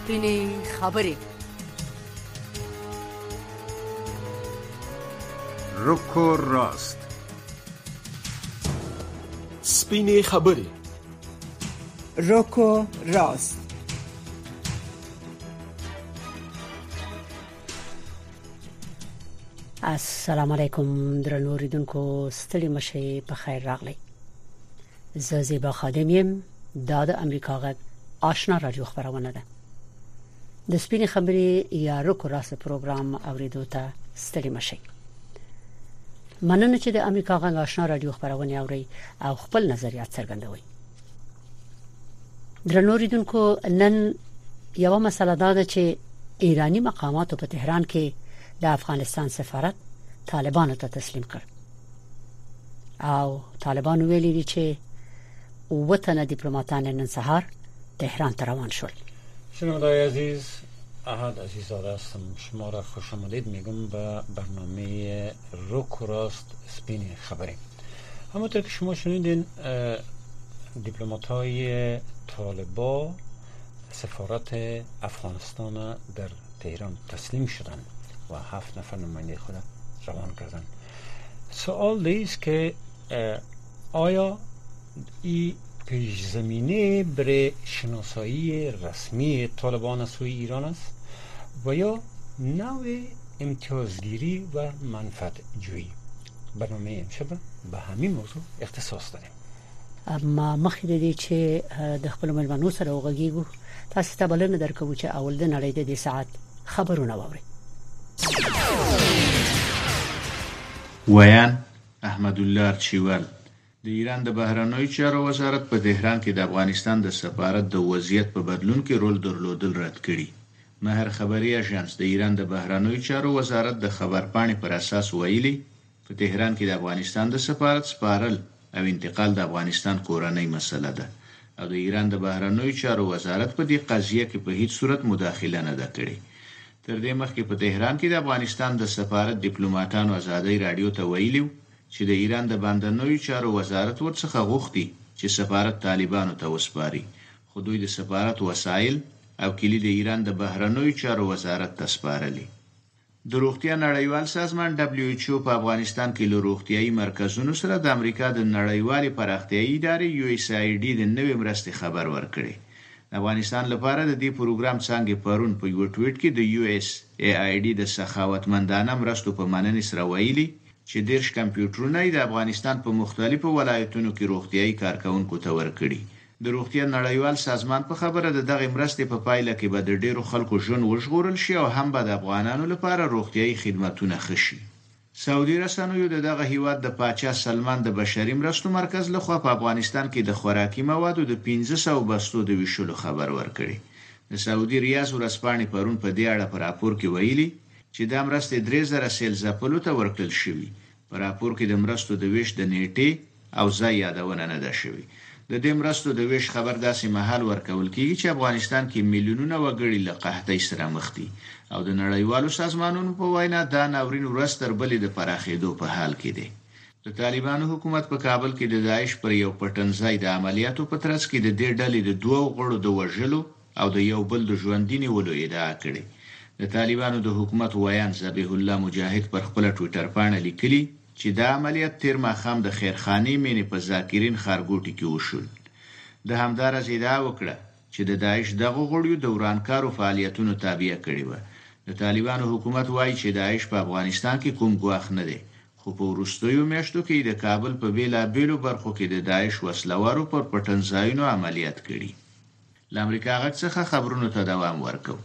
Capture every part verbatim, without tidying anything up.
سپینې خبرې. رکو راست. سپینې خبرې. رکو راست. السلام علیکم درنو اوریدونکو، ستړي مشئ، په خیر راغلی. زه زیبا خادم یم. دا د امریکا غږ آشنا رادیو خبرونه ده. د سپینې خبرې یا رکو راست پروګرام اوریدو ته ستړي مشئ. مننه چې د امریکا غږ آشنا رادیو خبرونه اوري او خپل نظریات څرګندوي. درنو اوریدونکو، نن یو مسله ده چې ایرانی مقاماتو په تهران کې د افغانستان سفارت طالبانو ته تسلیم کړ او طالبان ویلي دي چې وطن دیپلماتان نن سهار تهران ته روان شول. شنونده‌های عزیز، احد عزیزاده هستم. شما را خوش آمدید میگم به برنامه رکو راست سپین خبری. همونطور که شما شنیدین، دیپلمات‌های طالبان سفارت افغانستان در تهران تسلیم شدند و هفت نفر نماینده خود روان کردن. سوال است که آیا این پیش زمینه برای شناسایی رسمی طالبان از سوی ایران است و یا نوع امتیازگیری و منفعت جویی؟ برنامه امشب به همین موضوع اختصاص داریم. اما مخکې د دې چې د خپل ملمنو سره وغږیږو، تاسو ته بلنه درکوو چې اول د نړۍ د دې ساعت خبرونه واورئ. ویان احمد الله ارچیوال. د ایران د بهرنیو چارو وزارت په تهران کې د افغانستان د سفارت د وضعیت په بدلون کې رول درلودل رد کړي. مهر خبري اژانس د ایران د بهرنیو چارو وزارت د خبرپاڼې پر اساس ویلي په تهران کې د افغانستان د سفارت سپارل او انتقال د افغانستان کورنۍ مسله ده او د ایران د بهرنیو چارو وزارت په دې قضیه کې په هیڅ صورت مداخله نه ده کړې. تر دې مخکې په تهران کې د افغانستان د سفارت ډیپلوماټانو ازادي رادیو ته ویلي چې د ایران د بهرنیو چارو وزارت ورڅخه غوښتي چې سفارت طالبانو ته وسپاري، خو دوی د سفارت وسایل او کلي د ایران د بهرنیو چارو وزارت ته سپارلي. د روغتیا نړیوال سازمان دبلیو ایچ او په افغانستان کې له روغتیايي مرکزونو سره د امریکا د نړیوالې پراختیايي ادارې یو ایس آی ډي د نوې مرستې خبر ورکړي. د افغانستان لپاره د دې پروګرام څنګه پرون په یو ټویټ کې د یو ایس آی ډي د سخاوتمندانه مرستو په مننې سره ویلي چې دیرش کمپیوټرونه د افغانستان په مختلفو ولایتونو کې روغتیايي کارکونکو ته ورکړي. د روغتیا نړیوال سازمان په خبره د دغه مرستې په پایله کې به د ډیرو خلکو ژوند وژغورل شي او هم به د افغانانو لپاره روغتیايي خدماتونه ښه شي. سعودي رسنیو د دغه هیواد د پاچا سلمان د بشري مرستو مرکز لخوا په افغانستان کې د خوراکي موادو د پنځه سوه بستو د ویشلو خبر ورکړي. د سعودي ریاض ورځپاڼې پرون په دې اړه په راپور کې ویلي چې دا مرستې درې زره سیل ځپلو ته ورکړل شوي. په راپور کې د مرستو د ویش د نیټې او ځای یادونه نه ده شوې. د دې مرستو د ویش خبر داسې مهال ورکول کیږي چې افغانستان کې میلیونونه وګړي له قحطۍ سره مخ دي او د نړیوالو سازمانونو په وینا دا ناورین ورځ تر بلې د پراخېدو په حال کې دی. د طالبانو حکومت په کابل کې د داعش پر یو پټنځای د عملیاتو په ترڅ کې د دې ډلې د دوه غړو د وژلو او د یو بل د ژوندۍ نیولو ادعا کړې. د طالبانو د حکومت ویان ذبیح الله مجاهد پر خپل ټویټر باندې لیکلي چې دا عملیات تیر ماښام د خیرخانې مینې په ذاکرین ښارګوټي کې وشول. د همدارس ادعا وکړه چې د داعش دغه غړیو د ورانکارو فعالیتونو تابع کړي وو. د طالبانو حکومت وایي چې داعش په افغانستان کې کوم ګواښ نه دی، خو په وروستیو میاشتو کې د کابل په بیلابیلو برخو کې د داعش وسلوارو پر پټنځایونو عملیات کړي. له امریکا غږ څخه خبرونو ته دوام ورکوي.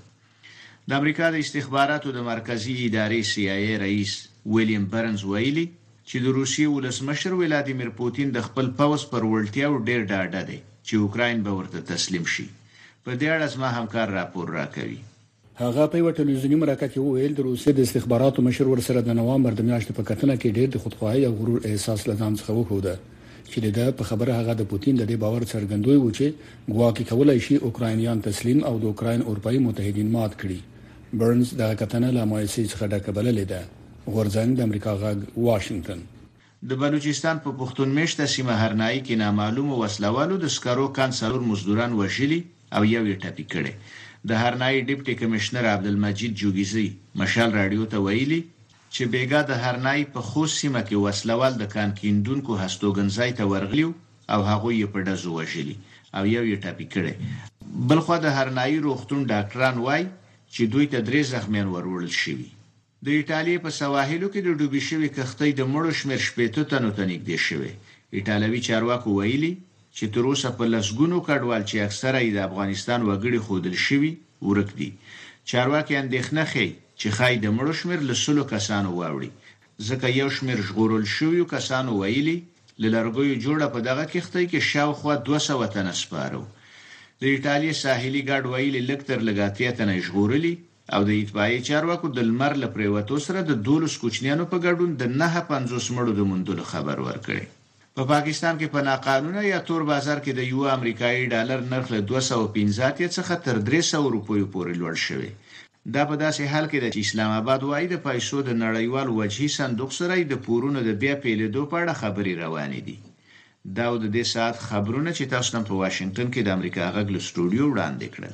د امریکا د استخباراتو د مرکزی ادارې سی آی ای رئیس ویلیام برنز ویلي چې د روسیې ولسمشر ولادیمیر پوتین د خپل پوځ پر وړتیاو ډېر ډاډه دی چې اوکراین به ورته تسلیم شي. په دې اړه زما همکار راپور راکوي. هغه په یو ټلویزیوني مرکه کې وویل د روسیې د استخباراتو مشر ورسره د نوامبر د میاشتې په کتنه کې ډېر د خودخواهي او غرور احساس لدان څخه وښوده چې د په خبره هغه د پوتین د دې باور څرګندوي و چې ګواکې کولای شي اوکراینیان تسلیم او د اوکراین اروپאי متحدین مات کړي. برنز د کتنه له مؤسسې څخه ډکه بللې ده. غورځنګ د امریکا غږ واشنگټن. د بلوچستان په پښتون میشته سیمه هرنائی کې نامعلوم وسلوالو د سکرو کانسلور مزدوران وژلي او یو یې ټپي کړي. د هرنای ډیپټي کمشنر عبدالمجید جوګیزي مشال رادیو ته ویلي چې بیګا د هرنای په خوست سیمه کې وسلوال د کان کیندونکو هستوګنځای ته ورغلیو او هغه یې په ډزو وژلي او یو یې ټاپي کړي. بلخو د هرنای روغتون ډاکټران وای چې دوی ته درې زخمیان ورول شوي. د ایټالیا په سواحلو کې د ډوبې شوي کښتۍ د مړو شمېر شپېته تنو ته نږدې شوی. ایټالوي چارواکو ویلي چې تر اوسه په لسګونو کډوال چې اکثره یې د افغانستان وګړي خودل شوي ورک دي. چارواکي اندېښنه ښيي چې خای د مړو شمېر له سلو کسانو واوړي، ځکه یو شمېر ژغورل شویو کسانو ویلي له لرګیو جوړه په دغه کښتۍ کې شاوخوا دوه سوه تنه سپاره. د ایټالیا ساحلي ګارډ ویلي لږ تر لږه اتیا تنه ژغورلي او د اطفائیې چارواکو د لمر له پریوتو سره د دولس کوچنیانو په ګډون د نه پنځوس مړو د موندلو خبر ورکړي. په پا پاکستان کې په ناقانونه یا تور بازار کې د یو امریکایي ډالر نرخ له دوه سوه پنځه اتیا څخه تر درې سوه روپیو پورې لوړ شوی. دا په داسې حال کې د اسلام آباد وایي د پیسو د نړیوال وجهي صندوق سره د پورونو د بیا پیلېدو په اړه خبرې روانې دي. دا د دې ساعت خبرونه چې تاسو نن په واشنگټن کې د امریکا غږ له سټوډیو وړاندې کړل.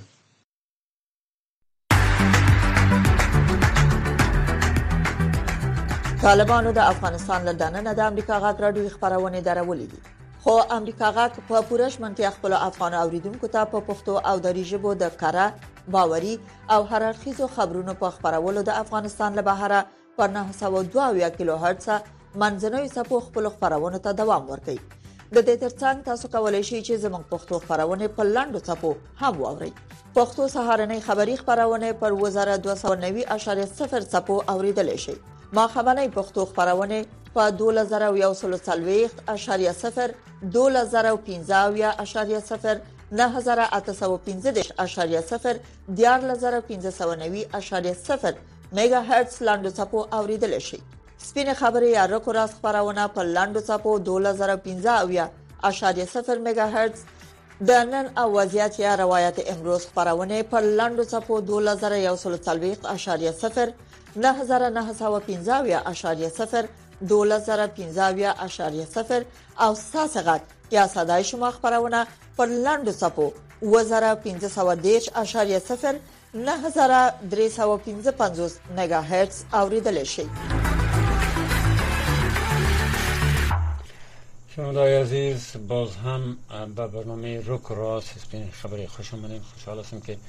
طالبانو د افغانستان له دننه د امریکا غږ راډیو خبرونه درولې دي، خو امریکا غږ په پوره شمنتیا خپل افغان اوریدونکو ته په پښتو او دری ژبه د کاره باوري او هررخیزو خبرونو په خبرولو د افغانستان له بهره پر نه سوه دوه کیلو هرتز منځنوي څپو خپل خبرونه ته دوام ورکوي. د دې ترڅنګ تاسو کولای شئ چې زموږ پښتو خبرونه په لاندو څپو هم واورئ. پښتو سهارنۍ خبری خبرونه پر وزارت دوه سوه نوي اشاریه صفر څپو اوریدل شي. ما خبرنۍ پښتو خبرونه په دوه زره یو سل څلوېښت اشاریه صفر، دوه زره پنځه اشاریه صفر، نه زره اته سوه پنځه دېرش اشاریه صفر، دیارلس زره پنځه سوه نوي اشاریه صفر میگا هرتز لاندو څپو اوریدل شي. سپینه خبري یا رکو راست خبرونه په لاندو څپو دوه زره پنځه اشاریه صفر میگا هرتز، د نن او وضعیت یا روایت امروز خبرونه په لاندو څپو دوه زره یو سل څلوېښت اشاریه صفر، نه زره نه سوه پنځه اشاریه صفر، دوه زره پنځه اشاریه صفر او ساسغت یا صدای شما خبرونه پر لاندو څپو اوه زره پنځه سوه دېرش اشاریه صفر، نه زره درې سوه پنځه پنځوس میگا هرتز اوریدل شي. شنونده‌های عزیز، باز هم به برنامه روک و راست سپین خبری خوش آمدید. خوشحال هستم که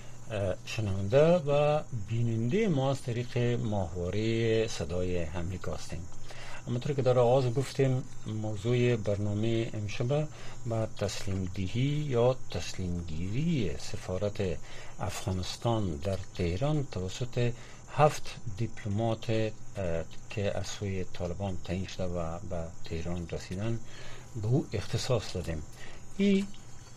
شنونده و بیننده ما از طریق ماهواره صدای امریکا هستیم. همونطور که در آغاز گفتیم موضوع برنامه امشب با تسلیم دهی یا تسلیم گیری سفارت افغانستان در تهران توسط هفت دیپلمات که از سوی طالبان تعیین شده و به تهران رسیدن به او اختصاص دادیم. این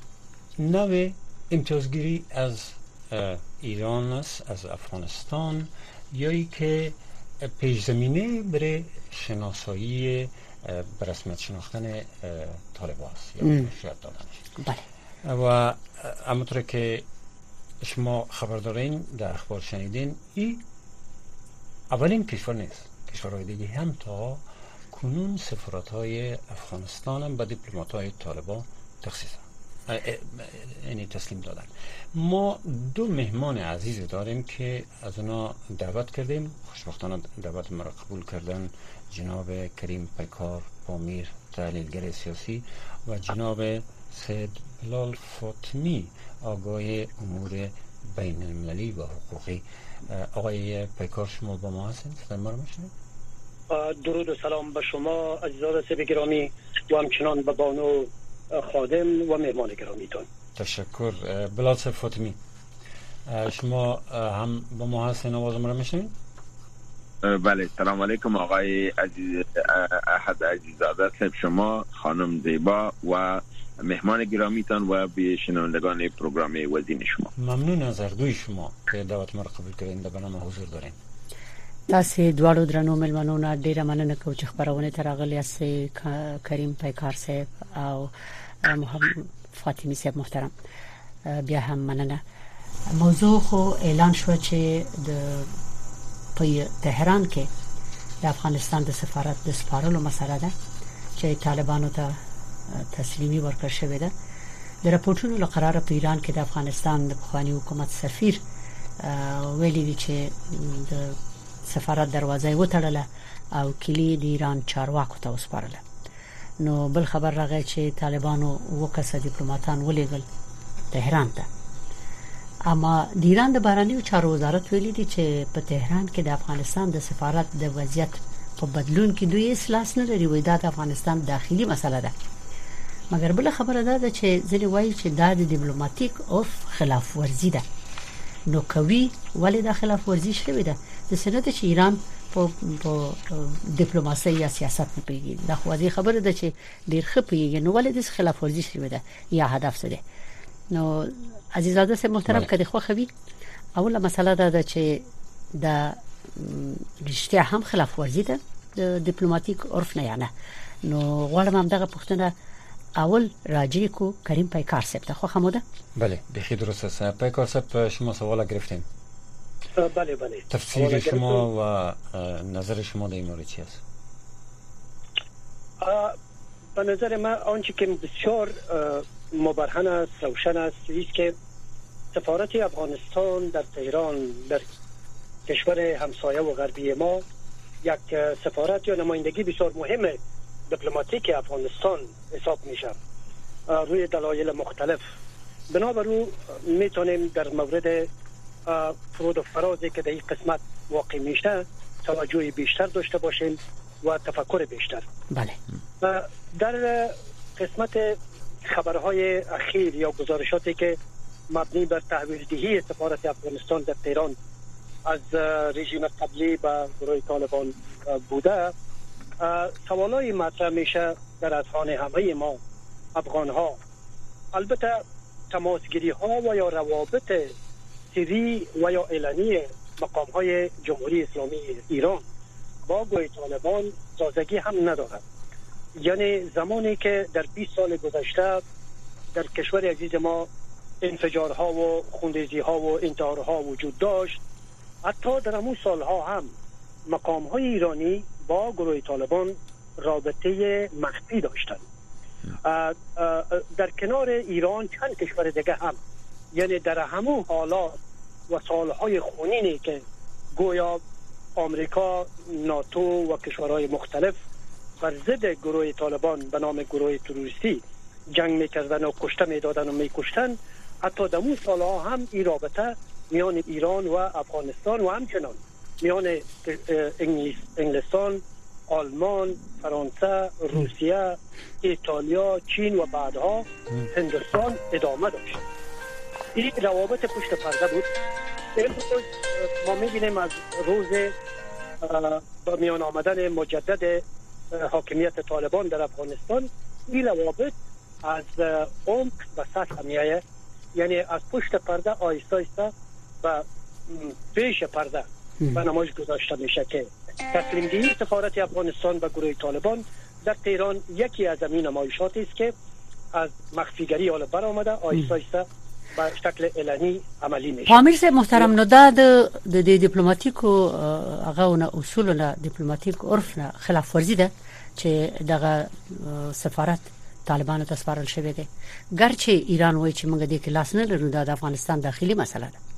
نوع امتیازگیری از ایران است، از افغانستان، یا ای که پیش زمینه برای شناسایی به رسمیت شناختن طالبان است یا شاید دادنش. بله. و همونطور که شما خبر دارین، در اخبار شنیدین، این اولین کشور نیست. کشورهای دیگه هم تا کنون سفارت‌های افغانستان هم به دیپلمات‌های طالبان تخصیص یعنی تسلیم دادن. ما دو مهمان عزیز داریم که از اونا دعوت کردیم. خوشبختانه دعوت ما را قبول کردن جناب کریم پیکار پامیر، تحلیلگر سیاسی، و جناب سید بلال فاطمی، آگاه امور بین المللی و حقوقی. آقای پیکار، شما با ما هستید؟ صدای ما رو میشنوید؟ درود و سلام به شما عزیزان سب گرامی و همچنان به بانو خادم و مهمان گرامیتون. تشکر. بلال فاطمی، شما هم با ما هستین؟ آواز ما رو میشنوید؟ بله. سلام علیکم آقای عزیز احد عزیزاده صاحب، شما خانم زیبا و مهمان گرامیتان و به شنوندگان پروگرام وزین شما. ممنون از اردوی شما که دعوت ما را قبول کردین، در برنامه حضور دارین. تاسو دواړو درنو ملمنونو ډیره مننه کوم چې خبرونه ترغلي اس کریم پیکار صاحب او محمد فاطمی صاحب محترم. بیا هم مننه. موضوع خو اعلان شو چې د په تهران کې د افغانستان د سفارت د سپارلو مسله ده چې طالبانو ته تسلیمي ورکړ شوې ده. د راپورټونو لقرار په ایران کې د افغانستان د پخوانی حکومت سفیر ویلي دی چې د سفارت دروازه وتړله او کلی د ایران چارواکو ته وسپارله. نو بل خبر راغی چې طالبانو وکړه ډیپلوماټان ولېږل تهران ته. اما د ایران د بهرنیو چارو وزارت ویلي دی چې په تهران کې د افغانستان د سفارت د وضعیت په بدلون کې دوی اصلاح نه لري، وای دا د افغانستان داخلي مسله ده. مګر بل خبره ده چې ځینې وایي چې دا د ډیپلوماټیک او خلاف ورزي ده. نو کوي ولې د خلاف ورزي شوې ده؟ د سنت چې ایران په ډیپلوماسي یا سیاست نه پیږي. دا خو دې خبره ده چې ډیر خپيږي. نو ولې د خلاف ورزي شوې ده یا هدف څه ده؟ نو عزیزاده سه محترم کدي خو خوي اوله مسله ده چې د رښتیا هم خلاف ورزي ده د ډیپلوماټیک عرف نه یانه. نو غواړم هم دغه پوښتنه اول راجع کو کریم پیکار صاحب ته خو خموده. بله بخیر درست است. پیکار صاحب شما سوال گرفتین. بله بله. تفسیر شما و نظر شما در این مورد چی است؟ به نظر من آنچه که بسیار مبرهن است، روشن است، است که سفارت افغانستان در تهران در کشور همسایه و غربی ما یک سفارت یا نمایندگی بسیار مهم دیپلماتیک افغانستان حساب میشه روی دلایل مختلف. بنابراین میتونیم در مورد فرود و فرازی که در این قسمت واقع میشه توجه بیشتر داشته باشیم و تفکر بیشتر. بله. در قسمت خبرهای اخیر یا گزارشاتی که مبنی بر تحویل دهی سفارت افغانستان در تهران از رژیم قبلی به گروه طالبان بوده، سوالای مطرح میشه در اذهان همه ما افغان ها. البته تماسگیری ها و یا روابط سری و یا اعلانی مقام های جمهوری اسلامی ایران با گروه طالبان تازگی هم ندارد. یعنی زمانی که در بیست سال گذشته در کشور عزیز ما انفجارها و خونریزی ها و انتحارها وجود داشت، حتی در همون سالها هم مقام های ایرانی با گروه طالبان رابطه مخفی داشتند. در کنار ایران چند کشور دیگه هم، یعنی در همون حالات و سالهای خونینی که گویا آمریکا، ناتو و کشورهای مختلف بر ضد گروه طالبان به نام گروه تروریستی جنگ میکردن و کشته میدادن و میکشتن، حتی در اون سالها هم این رابطه میان ایران و افغانستان و همچنان میان انگلیس، انگلستان، آلمان، فرانسه، روسیه، ایتالیا، چین و بعدها هندوستان ادامه داشت. این روابط پشت پرده بود. امروز ما میبینیم از روز با میان آمدن مجدد حاکمیت طالبان در افغانستان این روابط از عمق و سطح میایه، یعنی از پشت پرده آیسته آیسته و پیش پرده به نمایش گذاشته میشه که تسلیم دهی سفارت افغانستان به گروه طالبان در تهران یکی از این نمایشاتی است که از مخفیگری حال برآمده آیسته آیسته به شکل اعلانی عملی میشه. امیر صاحب محترم، نو دا د دیپلوماټیکو هغه اصولونه دیپلوماټیک عرف نه خلاف ورزي ده چې دغه سفارت طالبانو ته سپارل شوی دی. ګرچې ایران وایي چې موږ دې کې لاس نه لرو، دا د افغانستان داخلي مسله ده.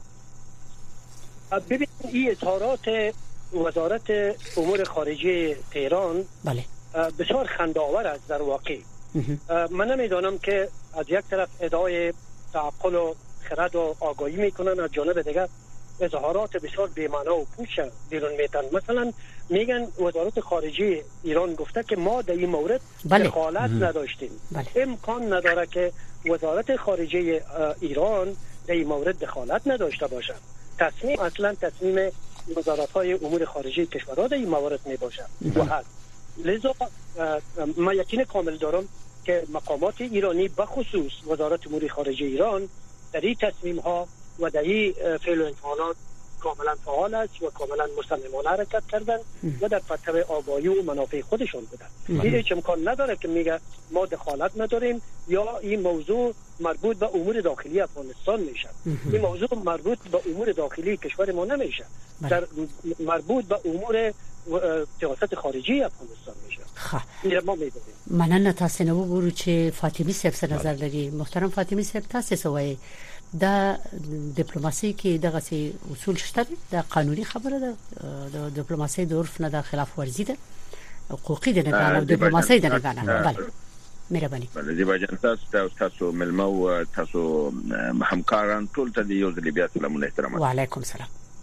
ببین این اظهارات وزارت امور خارجه تهران بله بسیار خنده‌آور است در واقع. من نمیدانم که از یک طرف ادعای تعقل و خرد و آگاهی میکنن، از جانب دیگر اظهارات بسیار بی‌معنا و پوچ بیرون میتن. مثلا میگن وزارت خارجه ایران گفته که ما در این مورد دخالت بله. نداشتیم. بله. امکان نداره که وزارت خارجه ایران در این مورد دخالت نداشته باشه. تصمیم اصلا تصمیم وزارت‌های امور خارجه کشورها در این موارد میباشه و هست. لذا ما یقین کامل دارم که مقامات ایرانی به خصوص وزارت امور خارجه ایران در این تصمیم ها و در این فعل و انفعالات کاملا فعال است و کاملا مصممانه حرکت کردن و در پرتو آگاهی و منافع خودشون بودن. این هیچ امکان نداره که میگه ما دخالت نداریم یا این موضوع مربوط به امور داخلی افغانستان میشه. این موضوع مربوط به امور داخلی کشور ما نمیشه. در مربوط به امور سیاست خارجی افغانستان میشه. خب این ما میدونیم. مننه تاسو نو ګورو چې فاطمی صاحب څه نظر لري. محترم فاطمی صاحب تاسو څه وایي؟ دا ډیپلوماسي کې دغه سي اصول شته دا قانوني خبره ده د ډیپلوماسي د عرف نه د خلاف ورزي ده حقوقي ده نه او ډیپلوماسي ده نه بله مهرباني. بله دی باجن تاسو تاسو ملمو او تاسو همکاران ټول ته یو ځل بیا سلام احترام. وعلیکم السلام.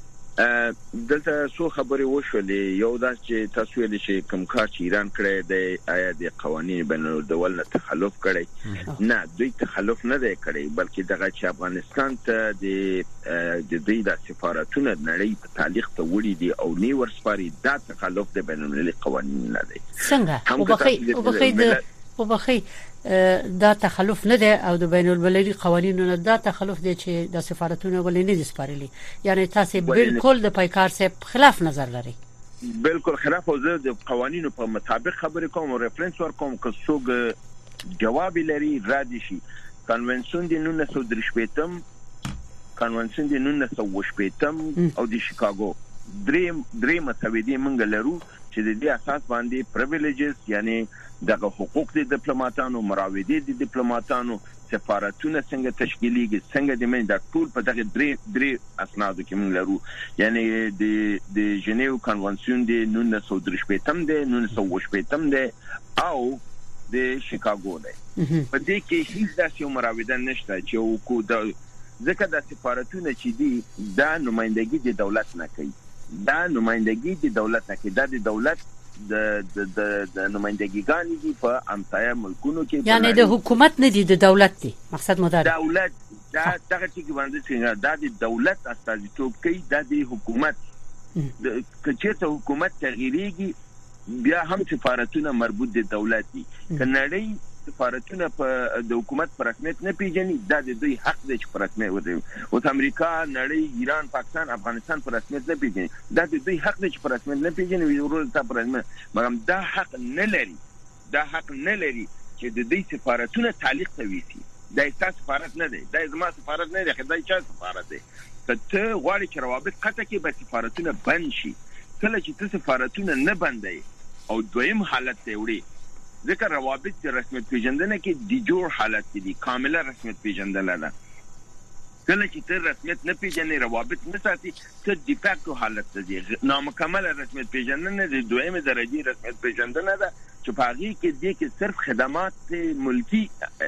دلته سو خبرې وشولې یو دا چې تاسو ویل چې کوم کار چې ایران کړی دی آیا د قوانین بین الملل نه تخلف کړی؟ نه دوی تخلف نه دی کړی بلکې دغه چې افغانستان ته د د دوی د سفارتونو نړۍ په تعلیق ته وړي دي او نی ورسپاري دا تخلف د بین المللي قوانین نه دی. څنګه او بخي او بخي او بخي دا تخلف نه ده او د بین المللي قوانینو نه دا تخلف دی چې د سفارتونو ولې نه دي سپارلي. یعنی تاسو بالکل د پایکار صاحب خلاف نظر لري. بالکل خلاف او زه د قوانینو په مطابق خبرې کوم او ریفرنس ور کوم که څوک جواب لري را دي شي. کنونسیون د نولس سوه درې شپږم کنونسیون د نولس سوه شپږم او د شیکاګو دریم دریم مسودې مونږ لرو چې د دې اساس باندې پریویلیجز یعنی دغه حقوق د ډیپلوماټانو مراودې د ډیپلوماټانو سفارتونه څنګه تشکیلیږي څنګه د من د ټول په دغه درې درې اسنادو کې موږ لرو یعنی د د جنیو کنونسیون د نولس سوه درې شپږم د نولس سوه شپږم د او د شیکاګو د په دې کې هیڅ داسې مراوده نشته چې کو د ځکه د سفارتونه چې دي دا نمائندګي د دولت نه کوي دا نمائندګي د دولت نه کوي دا د دولت د د د نمائندګیګان دي په امتیاز ملکونو کې یعنی د حکومت نه دي د دولت دي مقصد مو دا دولت دا دغه چې باندې څنګه دا د دولت استازیتوب کوي دا د حکومت د کچېته حکومت تغییرېږي بیا هم سفارتونه مربوط د دولت دي کنړی سفارتونه په د حکومت پر رسمیت نه پیژني دا د دوی حق دی چې پر رسمیت ودري او امریکا نړۍ ایران پاکستان افغانستان پر رسمیت نه پیژني دا د دوی حق دی چې پر رسمیت نه پیژني ورور ته پر رسمیت مګر دا حق نه لري دا حق نه لري چې د دوی سفارتونه تعلیق تويسي دا ایستا سفارت نه دی دا زما سفارت نه دی دا چا سفارت دی ته غواړي چې روابط قطع کې به سفارتونه بند شي کله چې ته سفارتونه نه بندي او دویم حالت ته وړي ذکر روابط د رسمیت پیژندنه کې د جوړ حالت دي کامله رسمیت پیژندنه ده کله چې ته رسمیت نه پیژنې روابط نه ساتي ته د فاکتو حالت دي نامکمل رسمیت پیژندنه د دویمه درجه رسمیت پیژندنه ده چې په هغه کې دي کې صرف خدمات ملکی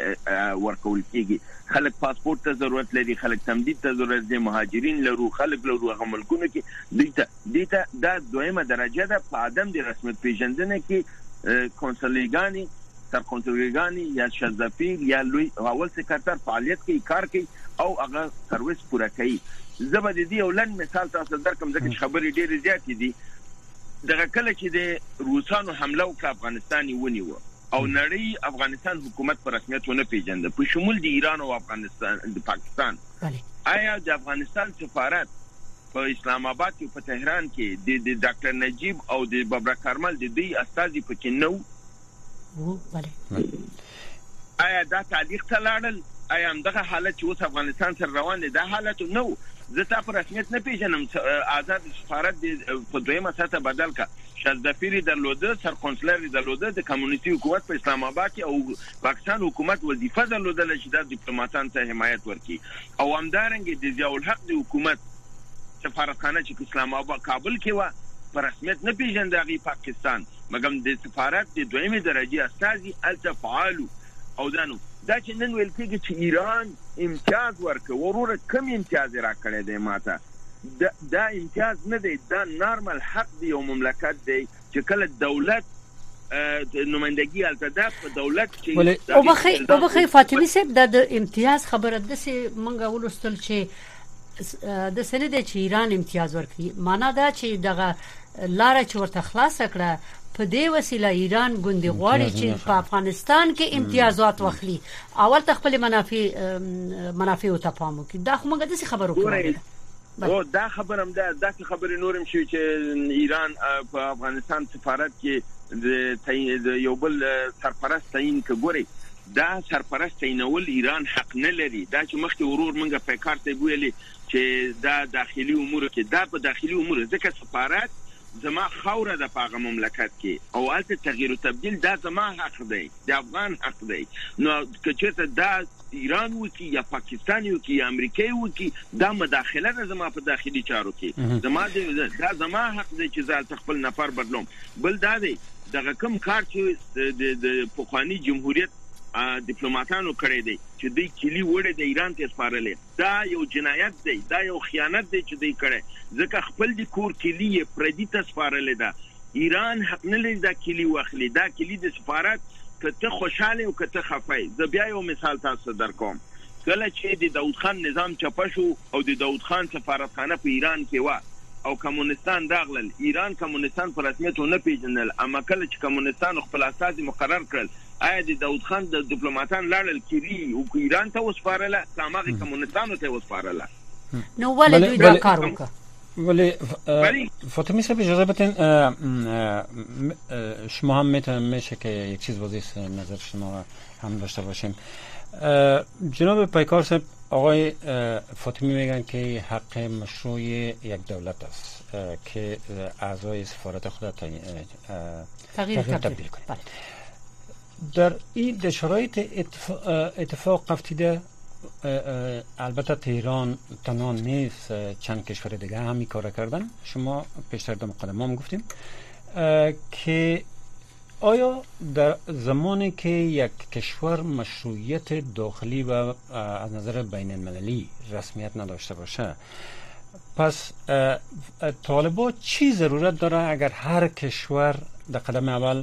ورکول کېږي خلک پاسپورت ته ضرورت لري خلک تمدید ته ضرورت دي مهاجرین لرو خلک لرو هغه ملکونه کې دته دته دا دویمه درجه ده په ادم د رسمیت پیژندنه کې کنسولیګانی تر کنسولیګانی یا شذفیر یا لوی اول سکرټر فعالیت کوي کار کوي او هغه سرویس پوره کوي زبر دي ولن مثال تاسو درکم ځکه خبرې ډېرې زیاتې دي دغه کله چې د روسانو حمله وکړه افغانستان ونیو او نړۍ افغانستان حکومت پر رسمیت ونه پیژنده په شمول د ایران او افغانستان د پاکستان آیا د افغانستان سفارت په اسلام آباد کې په تهران کې د ډاکټر نجیب او د بابر کارمل د دوی استازي پکې نو وو bale آیا دا تعلیق تلاړل آیا همدغه حالت چې اوس افغانستان سره روان دي دا حالت نو زه تا په رسمیت نه پیژنم آزاد سفارت په دویمه سطح بدل کا شذفیر درلوده سر کنسولر درلوده د کمیونټي حکومت په اسلام آباد کې او پاکستان حکومت وظیفه درلوده چې د ډیپلوماټانو ته حمایت ورکړي او همدارنګه د ضیاء الحق د حکومت سفارتخانه چې اسلام آباد کابل کې و په رسمیت نه پیژندغي پاکستان مګم د سفارت د دویمه درجه استازي التفعال او دانو دا چې نن ویل کېږي چې ایران امتیاز ورکړي وروره کم امتیاز راکړي دی ماته دا, دا امتیاز نه دی دا نارمل حق دی یو مملکت دی چې کله دولت نمائندګي التدا په دولت چې او بخي او بخي فاطمی صاحب د امتیاز خبره د سه منګه ولستل چې د سند چې ایران امتیاز ورکړي معنا دا چې دغه لار چې ورته خلاص کړه په دې وسیله ایران ګوندې غواړي چې په افغانستان کې امتیازات واخلي اول تخپل منافع منافع او تفاهم کوي دا خو موږ د څه خبرو کوو او دا خبرم دا د خبرې نورم شي چې ایران په افغانستان سفارت کې د یو بل سرپرست تعین کوي دا سرپرست تعینول ایران حق نه لري دا چې مخکې ورور منګه په کار ته ویلي چې دا داخلي امور کې دا په داخلي امور ځکه سفارت زما خوره د پاغه مملکت کې او البته تغییر او تبديل دا زما حق دی د افغان حق دی نو کچته دا ایران وکي یا پاکستان وکي یا امریکای وکي دا مداخله نه زما په داخلي چارو کې زما دا زما حق دی چې زال تخپل نفر بدلوم بل دا دی دغه کوم کار چې د پوخانی جمهوریت ډیپلوماټانو کړی دی چې دوی کلی وړي د ایران ته سپارلې دا یو جنایت دی دا یو خیانت دی چې دوی کړی ځکه خپل د کور کلی پردي ته سپارلې ده ایران حق نه لري دا کلی واخلي دا کلی د سفارت کته خوشاله او کته خفای زه بیا یو مثال تاسو درکوم کله چې د داوود خان نظام چپه شو او د داوود خان سفارتخانه په ایران کې و او کمونستان راغلل ایران کمونستان په رسمیت نه پیژنل اما کله چې کمونستان خپل اساس مقرر کړل آیا د داوود خان د ډیپلوماټان لاړل کیری او ایران ته وسپارله سامغه کمونستانو ته وسپارله نو ولې دوی دا کار وکړ ولی فاطمی صاحب اجازه بدین شما هم میشه که یک چیز واضح نظر شما هم داشته باشیم جناب پیکار صاحب آقای فاطمی میگن که حق مشروع یک دولت است که اعضای سفارت خود تغییر تبدیل کنه در این شرایط اتفاق افتیده البته تهران تنها نیست چند کشور دیگه هم این کار کردن شما پیشتر در مقدمه هم گفتیم که آیا در زمانی که یک کشور مشروعیت داخلی و از نظر بین المللی رسمیت نداشته باشه پس طالبا چی ضرورت داره اگر هر کشور در قدم اول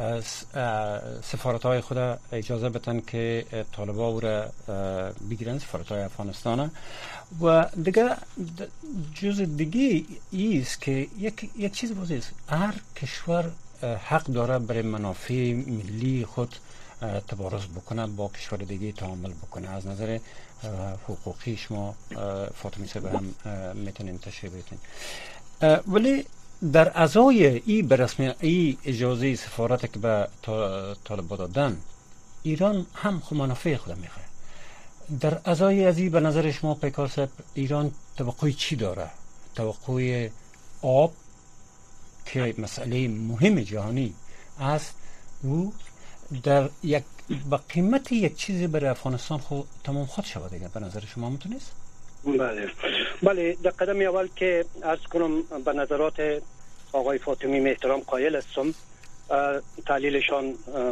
سفارت‌های خود اجازه بدن که طالبان او را بگیرن سفارت‌های افغانستان و دیگه جز دیگه ایست که یک یک چیز واضحه است هر کشور حق داره برای منافع ملی خود تبارز بکنه با کشور دیگه تعامل بکنه از نظر حقوقی شما فاطمی صاحب هم میتونین تشریح بدین ولی در ازای ای برسمی ای اجازه سفارت که به طالبا دادن ایران هم خود منافع خود میخواه در ازای ازی به نظر شما پیکار صاحب ایران توقع چی داره توقع آب که مسئله مهم جهانی است او در یک با قیمت یک چیزی برای افغانستان خود تمام خود شود دیگه به نظر شما میتونست؟ بله بله در قدم اول که عرض کنم به نظرات آقای فاطمی می احترام قائل هستم تحلیلشان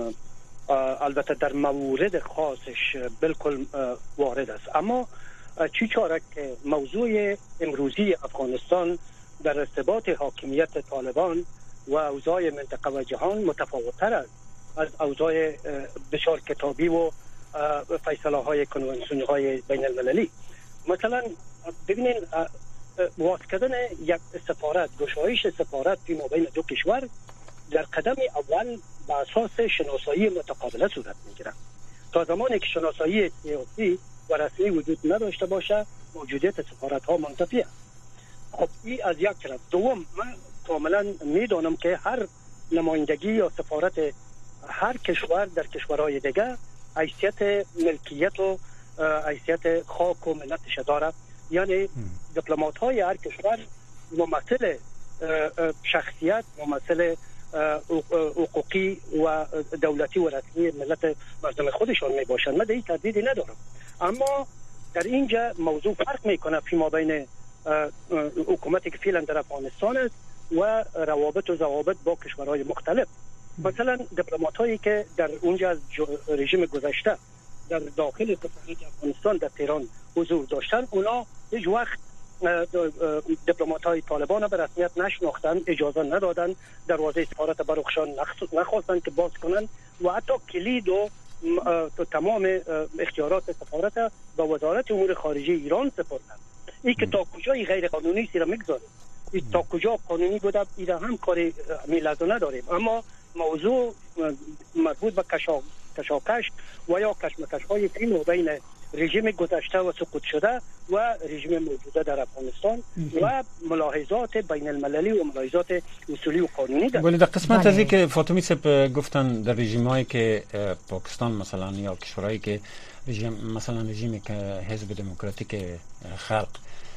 البته در موارد خاصش بالکل وارد است اما چی چاره که موضوع امروزی افغانستان در ارتباط حاکمیت طالبان و اوضاع منطقه و جهان متفاوت‌تر است از اوضاع بسیار کتابی و فیصله های کنوانسیونی های بین المللی مثلا ببینین واس کردن یک سفارت گشایش سفارت فی مابین دو کشور در قدم اول به اساس شناسایی متقابله صورت میگیره تا زمانی که شناسایی سیاسی و رسمی وجود نداشته باشه موجودیت سفارت ها منتفی است خب این از یک طرف دوم من کاملا میدانم که هر نمایندگی یا سفارت هر کشور در کشورهای دیگه حیثیت ملکیت و حیثیت خاک و ملتش داره یعنی دیپلمات های هر کشور ممثل شخصیت ممثل حقوقی و دولتی و رسمی ملت مردم خودشان می باشند من در این تردیدی ندارم اما در اینجا موضوع فرق میکنه فی ما بین حکومتی که فعلا در افغانستان است و روابط و ضوابط با کشورهای مختلف مثلا دیپلمات هایی که در اونجا از رژیم گذشته در داخل سفارت افغانستان در تهران حضور داشتن اونا هیچ وقت دیپلمات های طالبان به رسمیت نشناختن اجازه ندادن دروازه سفارت برخشان نخواستن که باز کنن و حتی کلید و تمام اختیارات سفارت به وزارت امور خارجه ایران سپردن این که تا کجای غیر قانونی سیره میگذاره تا کجا قانونی بوده ایره هم کاری میلازو نداریم اما موضوع مربوط به کشاکش و یا کشمکش های فی بین رژیم گذشته و سقوط شده و رژیم موجوده در افغانستان و ملاحظات بین المللی و ملاحظات اصولی و قانونی دارد. ولی در قسمت از این که فاطمی صاحب گفتن در رژیم هایی که پاکستان مثلا یا کشورهایی که رژیم مثلا رژیمی که حزب دموکراتیک خلق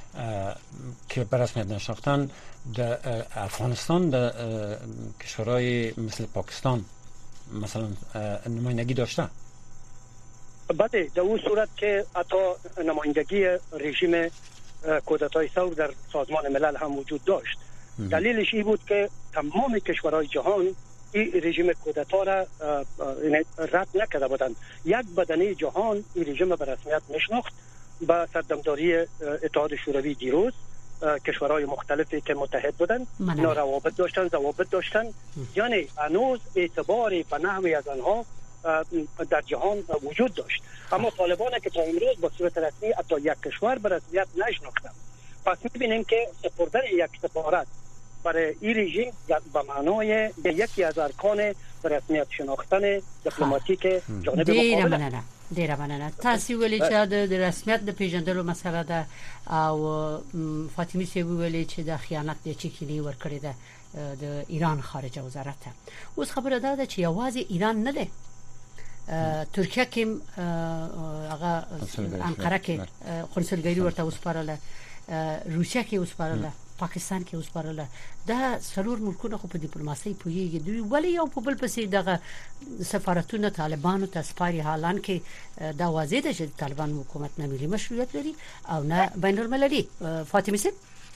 که به رسمیت نشناختن در افغانستان در کشورهای مثل پاکستان مثلا نمایندگی داشته؟ بله، در اون صورت که حتی نمایندگی رژیم کودتای ثور در سازمان ملل هم وجود داشت. دلیلش این بود که تمام کشورهای جهان این رژیم کودتا را رد نکرده بودند. یک بدنه جهان این رژیم به رسمیت نشناخت. با سردمداری اتحاد شوروی دیروز کشورهای مختلفی که متحد بودند اینا روابط داشتن، ضوابط داشتن، یعنی هنوز اعتباری به نحوی از آنها در جهان وجود داشت. اما طالبان که تا امروز با صورت رسمی حتی یک کشور به رسمیت نشناختند. پس می‌بینیم که سپردن یک سفارت برای این رژیم به معنای یکی از ارکان به رسمیت شناختن دیپلماتیک جانب مقابل. ډیره مننه. تاسو ویلي چې د رسمیت د پیژندلو مسله ده او فاطمی سی ویلي چې د خیانت د چکینی ورکړی ده د ایران خارجه وزارت. اوس خبره ده چې یوازې ایران نه ده، ترکیه کې هغه انقره کې قونسلګری ورته وسپارله، روسیه کې وسپارله، پاکستان کې وسپارله. دا څلور ملکونه خو په ډیپلوماسي پوهیږي، دوی ولی یو په بل پسې دغه سفارتونه طالبانو ته سپاري، حالان کې دا واضح ده چې طالبان حکومت نه ملي مشروعیت لري او نه بین المللي. فاطمه سي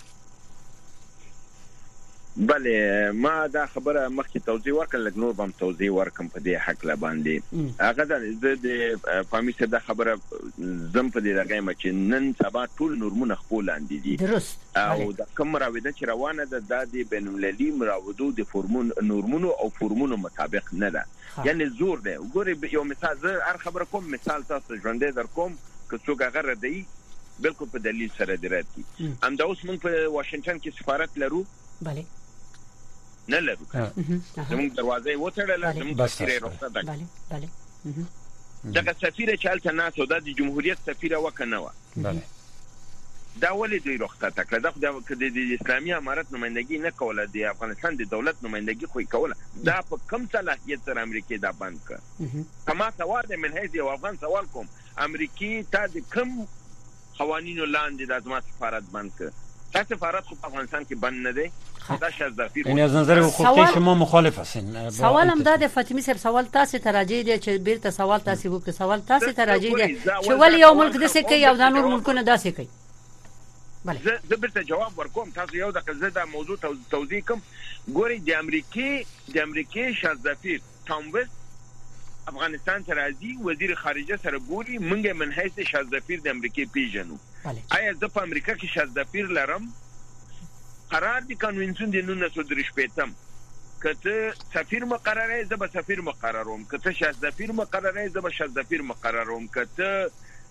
بله، ما دا خبره مخکې توضیح ورکړل، لږ نور به توضیح ورکم په دې حق لا باندې. هغه د فاطمه سي دا خبره زم په دې راغیم چې نن سبا ټول نورمونه خپل اندي دي او د کوم راوده چې روانه ده د بین المللي مراودو د فورمون نورمونو او فورمونو مطابق نه ده، یعنی زور ده. وګورئ یو مثال زه هر خبره کوم مثال تاسو ژوندې در کوم که څوک هغه ردی بالکل په دلیل سره دراتي. ام دا اوس موږ په واشنگټن کې سفارت لرو؟ بله نه لرو. زموږ دروازه وتړل، زموږ سفیر رخصت ده. بله بله. دغه سفیر چې الته ناسو د جمهوریت سفیر وکنه و. بله. دا ولې دوی رخصت کړه؟ دا خو د اسلامي امارت نمائندګي نه کوله، د افغانستان د دولت نمائندګي خو کوله. دا په کوم صلاحیت سره امریکا دا بند کړ؟ کما سوال د منهج یو افغان سوال کوم، امریکا ته د کوم قوانینو لاندې د ازما سفارت بند کړ؟ تاسو سفارت خو په افغانستان کې بند نه دی. دا شذافیر یعنی از نظر حقوقی شما مخالف هستین؟ سوال هم داده فاطمی صاحب، سوال تاسو ته راځي دی چې بیرته سوال تاسو وکړئ. سوال تاسو ته راځي دی چې ولی یو ملک داسې کوي او د نور ملکونو داسې کوي؟ بله، زه بیرته جواب ورکوم. تاسو یو دغه زه د موضوع توضیح کوم. ګورئ، د امریکای د امریکای شذافیر تاموس افغانستان ته راځي، وزیر خارجه سره ګوري، موږ من حیث شذافیر د امریکای پیژنو. آیا زه په امریکا کې شذافیر لرم؟ قرار دي کنونسیون د نولس سوه درې شپېتم کته سفیر مقرره زه به سفیر مقرروم، کته شذافیر مقرره زه به شذافیر مقرروم، کته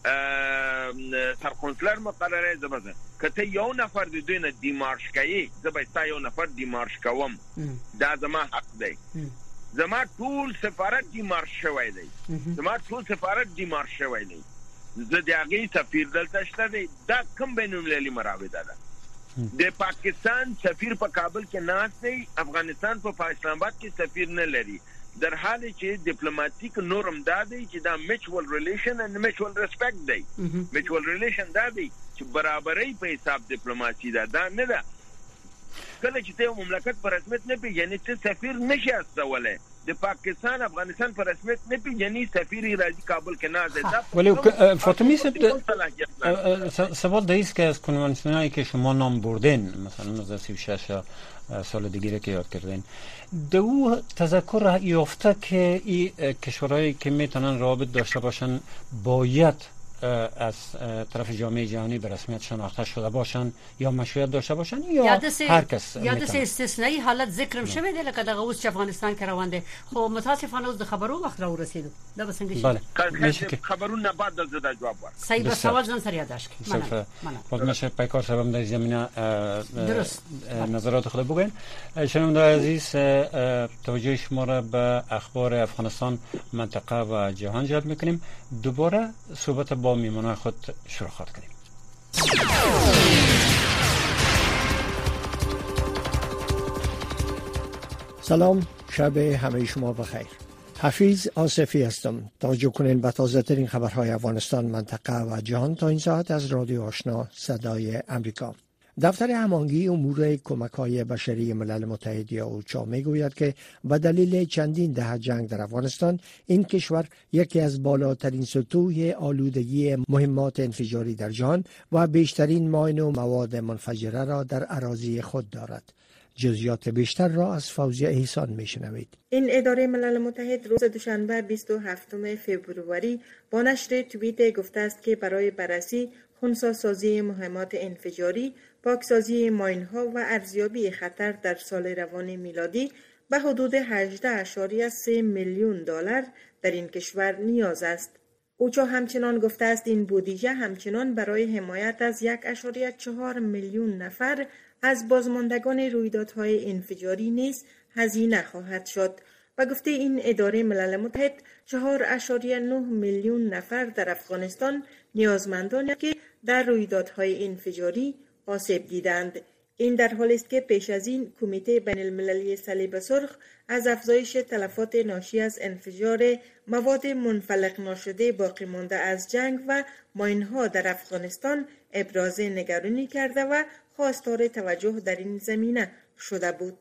سرقونسلر مقرره زه به کته یو نفر د دوی نه دیمارش کوي زه به تا یو نفر دیمارش کوم. دا زما حق دی. زما ټول سفارت دیمارش شوی دی، زما ټول سفارت دیمارش شوی دی. زه د هغې سفیر دلته شته دی. دا کوم بین المللي مراوده ده؟ د پاکستان سفیر په کابل کې ناست دی، افغانستان په اسلام آباد کې سفیر نه لري، در حال چې ډیپلوماټیک نورم دا دی چې دا میچوال ریلیشن اند میچوال ریسپیکټ دی. میچوال ریلیشن دا دی چې برابرۍ په حساب ډیپلوماسي ده، دا نه ده. کله چې ته مملکت په رسمیت نه پیژنې ته سفیر نشي استولی. د پاکستان افغانستان په رسمیت نه پیژني، سفیر راځي کابل کې نه ده. ولی فاطمی صاحب، سوال دایست که از کنوانسیونایی که شما نام بردین، مثلا از سی و شش سال دیگه که یاد کردین، دو تذکر یافته که این کشورهایی که میتونن روابط داشته باشن باید از طرف جامعه جهانی به رسمیت شناخته شده باشن یا مشروعیت داشته باشن یا هر کس یا د استثنایی حالت ذکرم شوی دی لکه دغه اوس چې افغانستان کې روان دی، خو متاسفانه اوس د خبرو وخت را ورسېدو. دا به څنګه شي؟ بله، خبرونه بعد از دا جواب ورکړم. صحیح، به سوال ځان سره یادداشت کړئ. خدمت شما پیکار صاحب در زمینه درست نظرات خود بگوین. شنوندگان عزیز، توجه شما را به اخبار افغانستان، منطقه و جهان جلب میکنیم. دوباره صحبت با میمانه خود شروع خواهد کنیم. سلام، شب همه شما بخیر. حفیظ آصفی هستم. توجه کنین به تازه ترین خبرهای افغانستان، منطقه و جهان تا این ساعت از رادیو آشنا صدای امریکا. دفتر هماهنگی امور کمک‌های بشری ملل متحد یا اوچا میگوید که به دلیل چندین دهه جنگ در افغانستان این کشور یکی از بالاترین سطوح آلودگی مهمات انفجاری در جهان و بیشترین ماین و مواد منفجره را در اراضی خود دارد. جزئیات بیشتر را از فوزیه احسان میشنوید. این اداره ملل متحد روز دوشنبه بیست و هفتم فوریه با نشر توییت گفته است که برای بررسی خنثی‌سازی مهمات انفجاری، پاکسازی ماین‌ها و ارزیابی خطر در سال روان میلادی به حدود هجده اشاریه سه میلیون دلار در این کشور نیاز است. اوچا همچنان گفته است این بودجه همچنان برای حمایت از یک اشاریه چهار میلیون نفر از بازماندگان رویدادهای انفجاری نیز هزینه خواهد شد و گفته این اداره ملل متحد چهار اشاریه نه میلیون نفر در افغانستان نیازمندان که در رویدادهای انفجاری آسیب دیدند. این در حالی است که پیش از این کمیته بین المللی صلیب سرخ از افزایش تلفات ناشی از انفجار مواد منفلق ناشده باقی مانده از جنگ و ماین‌ها در افغانستان ابراز نگرانی کرده و خواستار توجه در این زمینه شده بود.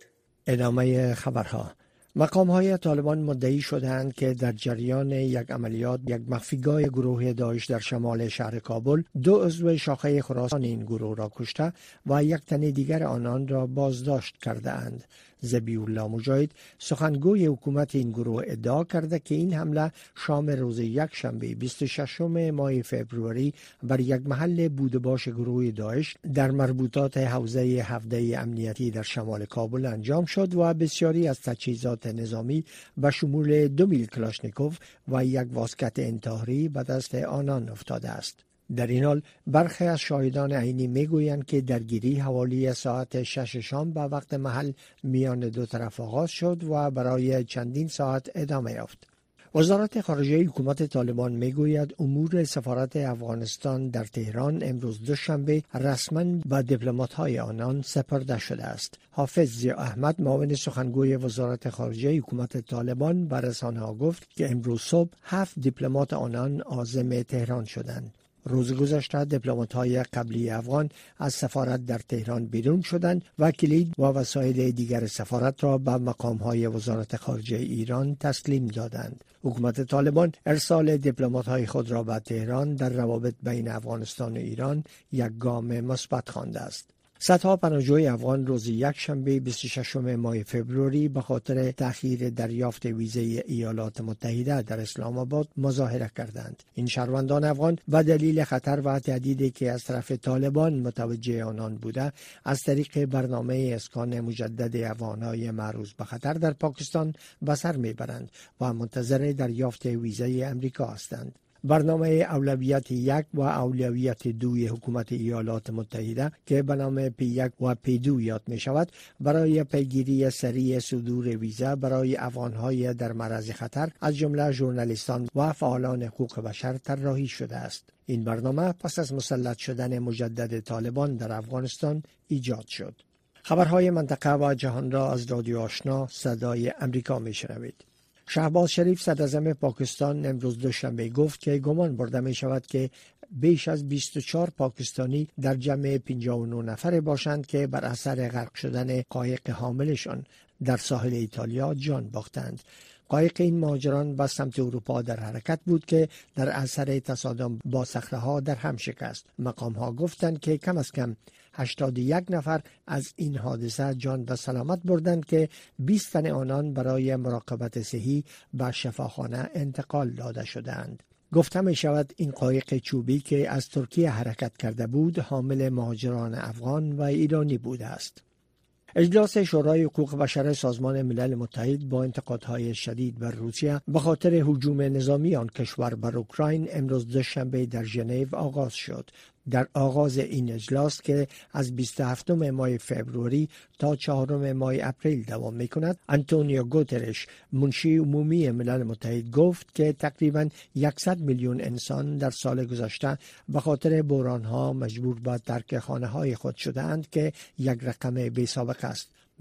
ادامه خبرها. مقام‌های طالبان مدعی شدند که در جریان یک عملیات یک مخفیگاه گروه داعش در شمال شهر کابل دو عضو شاخه خراسان این گروه را کشته و یک تن دیگر آنان را بازداشت کرده اند. ذبیح الله مجاهد سخنگوی حکومت این گروه ادعا کرده که این حمله شام روز یک شنبه بیست و ششم ماه فوریه بر یک محل بودباش گروه داعش در مربوطات حوزه هفده امنیتی در شمال کابل انجام شد و بسیاری از تجهیزات نظامی به شمول دو میل کلاشنیکوف و یک واسکت انتحاری به دست آنان افتاده است. در این حال برخی از شاهدان عینی میگویند که درگیری حوالی ساعت شش شام به وقت محل میان دو طرف آغاز شد و برای چندین ساعت ادامه یافت. وزارت خارجه حکومت طالبان میگوید امور سفارت افغانستان در تهران امروز دوشنبه رسما به دیپلمات‌های آنان سپرده شده است. حافظ ضیاء احمد معاون سخنگوی وزارت خارجه حکومت طالبان به رسانه‌ها گفت که امروز صبح هفت دیپلمات آنان عازم تهران شدند. روز گذشته دیپلمات‌های قبلی افغان از سفارت در تهران بیرون شدند و کلید و وسایل دیگر سفارت را به مقام‌های وزارت خارجه ایران تسلیم دادند. حکومت طالبان ارسال دیپلمات‌های خود را به تهران در روابط بین افغانستان و ایران یک گام مثبت خوانده است. صدها پناهجوی افغان روز یک شنبه بیست و ششم ماه فوریه به خاطر تأخیر دریافت ویزه ایالات متحده در اسلام آباد مظاهره کردند. این شهروندان افغان به دلیل خطر و تهدیدی که از طرف طالبان متوجه آنان بوده از طریق برنامه اسکان مجدد افغان‌های معروض به خطر در پاکستان به سر میبرند و منتظر دریافت ویزه امریکا هستند. برنامه اولویت یک و اولویت دوی حکومت ایالات متحده که به نام پی یک و پی دو یاد می شود برای پیگیری سریع صدور ویزا برای افغان‌های در معرض خطر از جمله ژورنالیستان و فعالان حقوق بشر طراحی شده است. این برنامه پس از مسلط شدن مجدد طالبان در افغانستان ایجاد شد. خبرهای منطقه و جهان را از رادیو آشنا صدای امریکا می شنوید. شهباز شریف صدراعظم پاکستان امروز دوشنبه گفت که گمان برده می شود که بیش از بیست و چهار پاکستانی در جمع پنجاه و نه نفر باشند که بر اثر غرق شدن قایق حاملشان در ساحل ایتالیا جان باختند. قایق این مهاجران به سمت اروپا در حرکت بود که در اثر تصادم با صخره‌ها در هم شکست. مقام‌ها گفتند که کم از کم هشتاد و یک نفر از این حادثه جان به سلامت بردند که بیست تن آنان برای مراقبت صحی به شفاخانه انتقال داده شدند. گفته می شود این قایق چوبی که از ترکیه حرکت کرده بود حامل مهاجران افغان و ایرانی بوده است. اجلاس شورای حقوق بشر سازمان ملل متحد با انتقادهای شدید بر روسیه به خاطر هجوم نظامی آن کشور بر اوکراین امروز دوشنبه در ژنو آغاز شد. در آغاز این اجلاس که از بیست و هفتم ماه فوریه تا چهارم ماه اپریل دوام می‌کند، آنتونیو گوترش منشی عمومی ملل متحد گفت که تقریباً صد میلیون انسان در سال گذشته به خاطر بحران‌ها مجبور به ترک خانه‌های خود شدند که یک رقم بی‌سابقه است.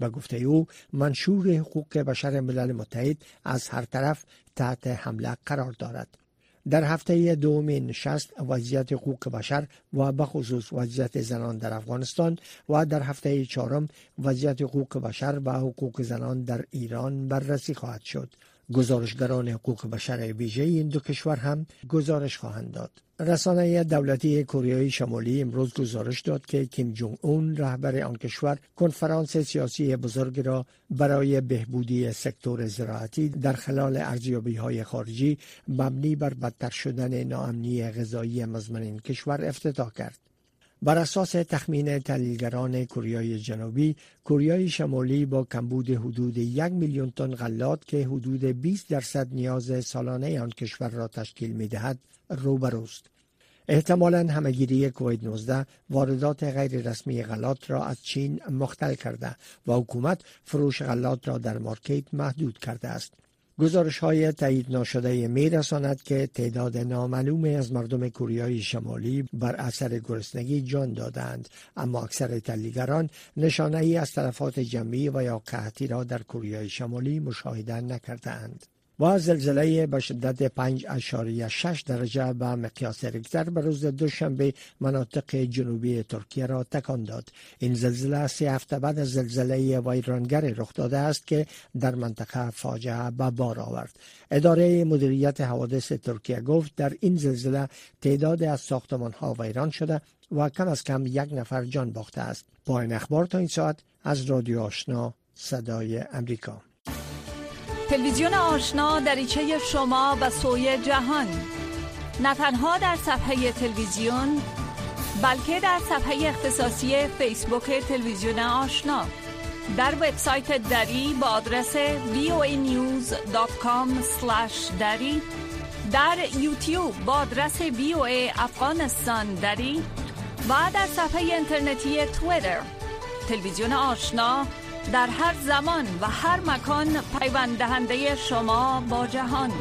به گفته او منشور حقوق بشر ملل متحد از هر طرف تحت حمله قرار دارد. در هفته دومین نشست وضعیت حقوق بشر و به خصوص وضعیت زنان در افغانستان و در هفته چهارم وضعیت حقوق بشر و حقوق زنان در ایران بررسی خواهد شد. گزارشگران حقوق بشر ویژه این دو کشور هم گزارش خواهند داد. رسانه دولتی کره شمالی امروز گزارش داد که کیم جونگ اون رهبر آن کشور کنفرانس سیاسی بزرگ را برای بهبودی سکتور زراعتی در خلال ارزیابی‌های خارجی مبنی بر بدتر شدن ناامنی غذایی مزمن این کشور افتتاح کرد. بر اساس تخمین تحلیلگران کره جنوبی، کره شمالی با کمبود حدود یک میلیون تن غلات که حدود بیست درصد نیاز سالانه آن کشور را تشکیل می‌دهد، روبروست. احتمالاً همه‌گیری کووید نوزده واردات غیر رسمی غلات را از چین مختل کرده و حکومت فروش غلات را در مارکت محدود کرده است. گزارش های تایید ناشده می رساند که تعداد نامعلومی از مردم کره شمالی بر اثر گرسنگی جان دادند، اما اکثر تحلیلگران نشانه ای از تلفات جمعی و یا قحطی را در کره شمالی مشاهده نکردند. و زلزله به شدت پنج اشاریه شش درجه به مقیاس ریکتر به روز دوشنبه مناطق جنوبی ترکیه را تکان داد. این زلزله سه هفته بعد از زلزله ویرانگر رخ داده است که در منطقه فاجعه به بار آورد. اداره مدیریت حوادث ترکیه گفت در این زلزله تعداد از ساختمان‌ها ویران شده و کم از کم یک نفر جان باخته است. پایان اخبار تا این ساعت از رادیو آشنا صدای امریکا. تلویزیون آشنا دریچه شما به سوی جهان، نه تنها در صفحه تلویزیون بلکه در صفحه اختصاصی فیسبوک تلویزیون آشنا، در وبسایت دری با آدرس وی او ای نیوز دات کام اسلش دری، در یوتیوب با آدرس وی او ای افغانستان دری و در صفحه اینترنتی توییتر. تلویزیون آشنا در هر زمان و هر مکان پیوند دهنده شما با جهان.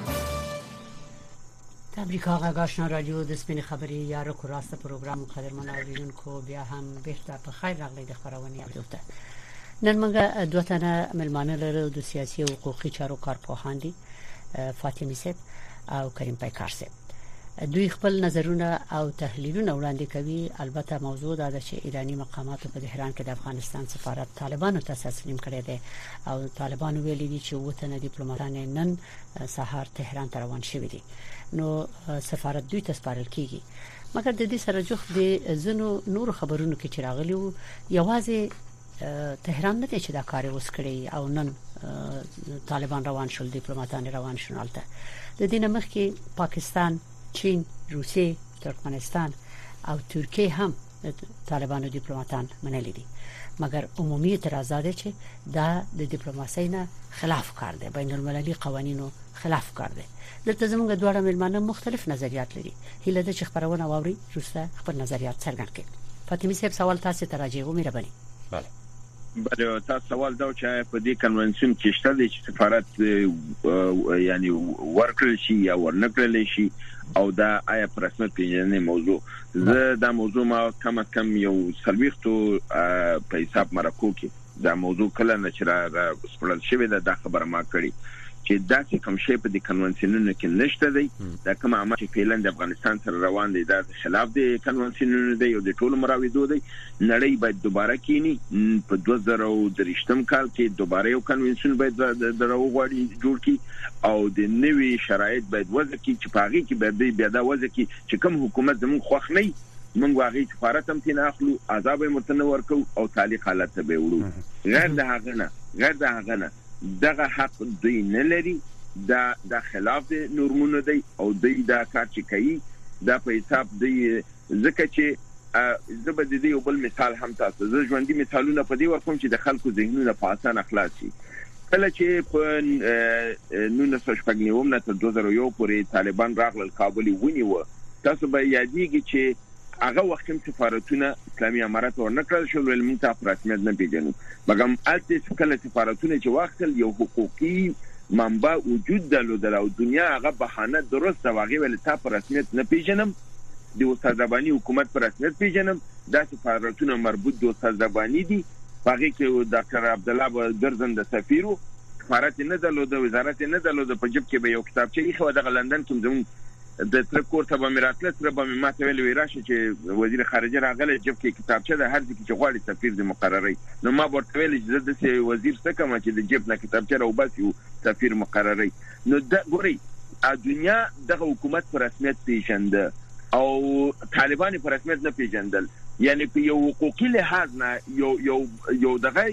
امریکا غږ آشنا رادیو د سپین خبري یا رکو راست پروګرام قدرمن اوریدونکو بیا هم بیرته په خیر راغلی د خبرونه یادوته. نن موږ دوه تنه ملمانه لرو د سیاسي او حقوقي چارو کارپوهان دي، فاطمه سید او کریم پیکار سید. دوی خپل نظرونه او تحلیلونه وړاندې کوي. البته موضوع دا ده چې ایرانی مقامات په تهران کې د افغانستان سفارت طالبانو ته تسلیم کړی دی او طالبانو ویلي دي چې وته ډیپلوماټان نن سهار تهران ته روان شوي دي، نو سفارت دوی ته سپارل کیږي. مګر د دې سره جوخ د زنو نور خبرونو کې چې راغلي وو، یوازې تهران نه چې دا کار اوس کړی او نن طالبان روان شول، ډیپلوماټان روان شول. البته د دې نه مخکې پاکستان، چین، روسیه، ترکمنستان او ترکیه هم طالبانو ډیپلوماټان منلي دي، مګر عمومي اعتراضات چې دا د ډیپلوماسۍ نه خلاف کار دی، بین المللي قوانینو خلاف کار دی. دلته زموږ دواړه ملمانه مختلف نظریات لري. هیله ده چې خبرونه واوري، روسته خپل نظریات څرګند کړي. فاطمه صاحب سوال تاسو ته راځي، و مهرباني. بله بله تاسو سوال دا چې په دې کنونسیون کې شته د سفارت یعنی ورکړل شي یا ورنکړل شي او دا آیا پر رسمیت پیژنې موضوع. زه دا موضوع ما کم از کم یو سلويختو په حساب مرکو کې دا موضوع کله نه چې را سپړل شوی دا خبره ما کړی چې دا چې کوم شی په دې کنونسیونونو کې نشته دی، دا کوم عمل چې فعلا د افغانستان سره روان دی دا خلاف دی کنونسیونونو دی او د ټولو مراودو دی. نړۍ باید دوباره کینی په دوه زره درشتم کال کې دوباره یو کنونسیون باید درو غواړي جوړ کی او د نوي شرایط باید وضع کی چې پاغي کې باید بیا دا وضع کی چې کوم حکومت زمون خوښ نه موږ واغې سفارت هم تنه اخلو، عذاب مرتنه ورکو او تعلیق حالت ته به وړو. غیر د هغه نه غیر د هغه نه دغه حق دوی نه لري، دا د خلاف د نورمونو دی او دوی دا کار چې کوي دا په حساب دی. ځکه چې زبر د دې یو بل مثال هم تاسو زه ژوندۍ مثالونه په دې ورکوم چې د خلکو ذهنونه په اسانه خلاص شي. کله چې په نولس سوه شپږ نوي نه تر دوه زره یو پورې طالبان راغلل کابل ونیو، تاسو به یادېږي چې هغه وخت هم سفارتونه اسلامي امارات ورنکړل شو، ول موږ ته رسمیت نه پیژنو. مګم الته کله سفارتونه چې وختل یو حقوقي منبع وجود درلودل او دنیا هغه بهانه درست واغې ول ته رسمیت نه پیژنم، د استاد رباني حکومت پر رسمیت پیژنم. دا سفارتونه مربوط د استاد رباني دي باقي کې ډاکټر عبدالله ګرځند سفیرو سفارت نه درلوده وزارت نه درلوده په جيب کې به یو کتابچه یې خو د لندن کې زموږ د تر کوټه به میراتله تر به ماته ویل وی راشه چې وزیر خارجه راغله جيب کې کتابچه د هر ځکه چې غواړي سفیر د مقرري نو ما ورته ویل چې د وزیر څخه کوم چې د جيب نه کتابچه راو باسي سفیر مقرري نو د ګوري دنیا د حکومت پر رسمیت پیژنده او طالبان پر رسمیت نه پیژندل یعنی په یو حقوقي لحاظ نه یو یو یو دغه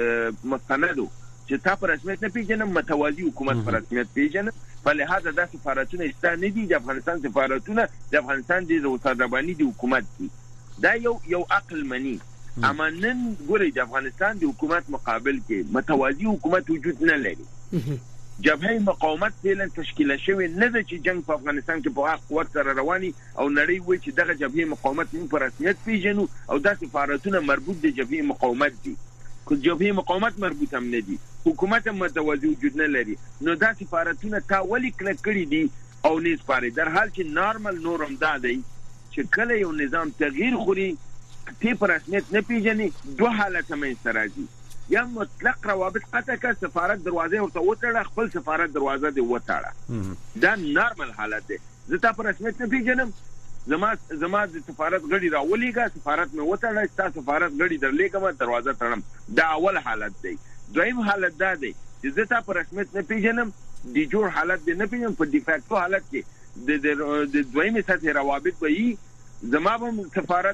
مستندو چې تا پر رسمیت نه پیژنم متوازی حکومت پر رسمیت پیژنم په لحاظ د سفارتونو استان دي د افغانستان سفارتونه د افغانستان د وزارت رباني د حکومت دي دا یو یو عقل منی اما نن ګوري د افغانستان د حکومت مقابل کې متوازی حکومت وجود نه لري جبهه مقاومت فعلا تشکیل شوی نه ده چې جنگ په افغانستان کې په حق قوت سره رواني او نړۍ وایي چې دغه جبهه مقاومت موږ په رسمیت پیژنو او د سفارتونو مربوط د جبهه مقاومت دي که جبهه مقاومت مربوط هم نه دي حکومت هم متوازی وجود نه لري نو دا سفارتونه تا ولي کړ کړی دي او نه سپاري در حال چې نارمل نورم دا دی چې کله یو نظام تغییر خوري ته پر رسمیت نه پیژني دوه حالت هم راځي یا مطلق روابط قطع کا سفارت دروازه ورته وټړه خپل سفارت دروازه دی وټاړه دا نارمل حالت دی زه تا پر رسمیت نه پیژنم زما زما د سفارت غړي راولېګا سفارت مې وټړه تاسو سفارت غړي درلېګم دروازه تړم دا اول حالت دی دویم حالت دا دی چې زه تا پر رسمیت نه پیژنم دی جوړ حالت دی نه پیژنم په ډیفاکټو حالت کې د د دویمه سطح روابط وي زما هم سفارت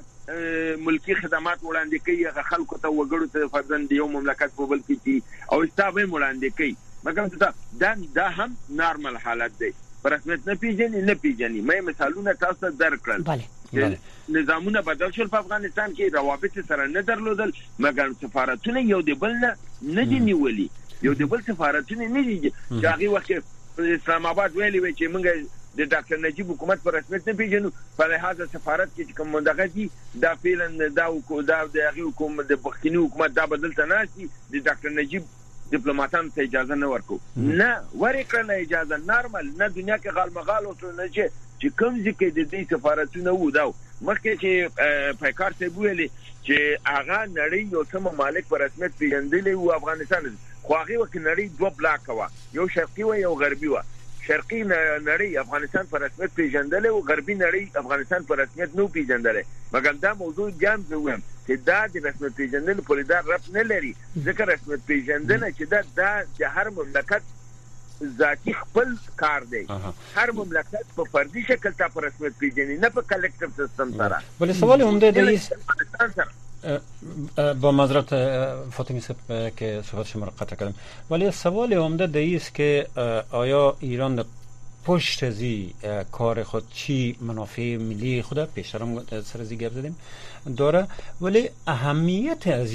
ملکی خدمات وړاندې کوي هغه خلکو ته وګړو ته فرضاً یو مملکت په بل کې او استابه وړاندې کوي مګر دا دا هم نارمل حالت دی پر رسمیت نه پیژني نه پیژني مې مثالونه تاسو درکړل بله نظامونه بدل شول په افغانستان کې روابط سره نه درلودل مګر سفارتونه یو دی بل نه دي نیولي یو دی بل سفارتونه نه دي چې هغه وخت اسلام آباد ویلي وي چې موږ د ډاکټر نجیب حکومت پر رسمیت نه پیژنو په لحاظ سفارت کې کوم دغه دي دا فعلا دا دا د هغه حکومت د بختینی حکومت دا بدل تناسي د ډاکټر نجیب ډیپلوماټانو ته اجازه نه ورکو نه ورکړه اجازه نارمل نه دنیا کې غالمغال او نه چې چې کوم ځکه د دې سفارتونه وو دا مخکې چې پایکار ته ویلي چې هغه نړۍ یو څه ممالک پر رسمیت پیژندل او افغانستان خو هغه وخت نړۍ دوه بلاک و یو شرقي و یو غربي و شرقي نړۍ افغانستان پر رسمیت پیژندل او غربي نړۍ افغانستان پر رسمیت نو پیژندل مګر دا موضوع جام زوم چې دا د رسمیت پیژندل په لیدار رب نه لري ځکه رسمیت پیژندل چې دا د هر مملکت ذاتی خپل کار دی هر مملکت په فردي شکل ته پر رسمیت پیژني نه په کلیکټیو سیستم سره ولی سوال عمده دی با معذرت فاطمی صاحب که صحبت شما را قطع کردم ولی سوال عمده دی است که آیا ایران پشت از کار خود چی منافع ملی خود پیشترم سر از گپ زدیم داره ولی اهمیت از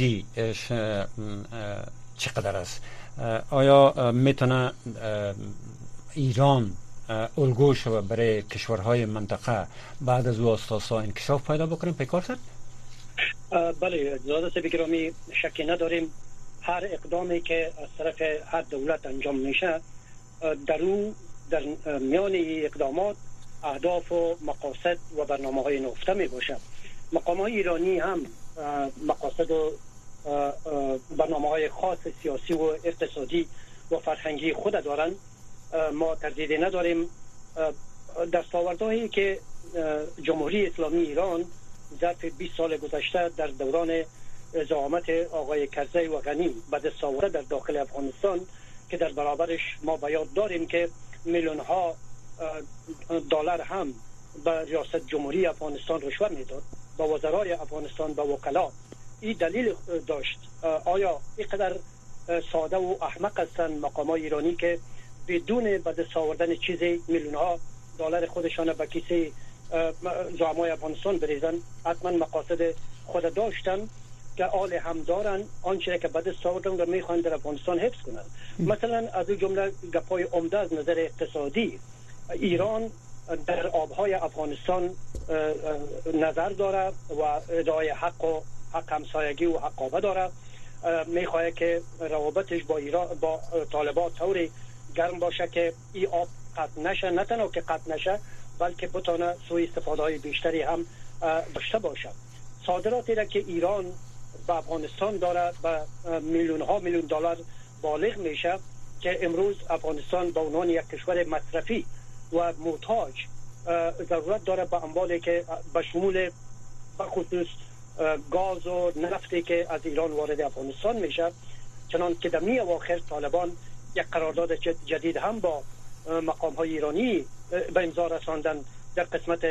چقدر است آیا میتونه ایران الگو شود برای کشورهای منطقه بعد از واسطه انکشاف پیدا بکنیم پیکار سر؟ بله زاده گرامی شکی نداریم هر اقدامی که از طرف هر دولت انجام میشه در اون در میان اقدامات اهداف و مقاصد و برنامه های نهفته می باشه مقام های ایرانی هم مقاصد و برنامه های خاص سیاسی و اقتصادی و فرهنگی خود دارند ما تردیدی نداریم دستاوردهایی که جمهوری اسلامی ایران ظرف بیست سال گذشته در دوران زعامت آقای کرزی و غنی به دست آورده در داخل افغانستان که در برابرش ما به یاد داریم که میلیون ها دلار هم به ریاست جمهوری افغانستان رشوه میداد با وزرای افغانستان با وکلا این دلیل داشت آیا اینقدر ساده و احمق هستند مقامات ایرانی که بدون به دست آوردن چیزی میلیون ها دلار خودشان به کیسه زعمای افغانستان بریزن حتما مقاصد خود داشتن که آل هم دارن آنچه که به دست آوردن رو میخوان در افغانستان حفظ کنند مثلا از این جمله گپای عمده از نظر اقتصادی ایران در آبهای افغانستان نظر داره و ادعای حق و حق همسایگی و حقابه داره میخواه که روابطش با ایران با طالبان طوری گرم باشه که این آب قطع نشه نه تنها که قطع نشه بلکه بتونه سوء استفاده های بیشتری هم داشته باشه صادراتی را که ایران به افغانستان داره به میلیون ها میلیون دلار بالغ میشه که امروز افغانستان به عنوان یک کشور مصرفی و محتاج ضرورت داره به اموالی که به شمول بخصوص گاز و نفتی که از ایران وارد افغانستان میشه. چنان که در می اواخر طالبان یک قرارداد جدید هم با مقام های ایرانی به امضا رساندن در قسمت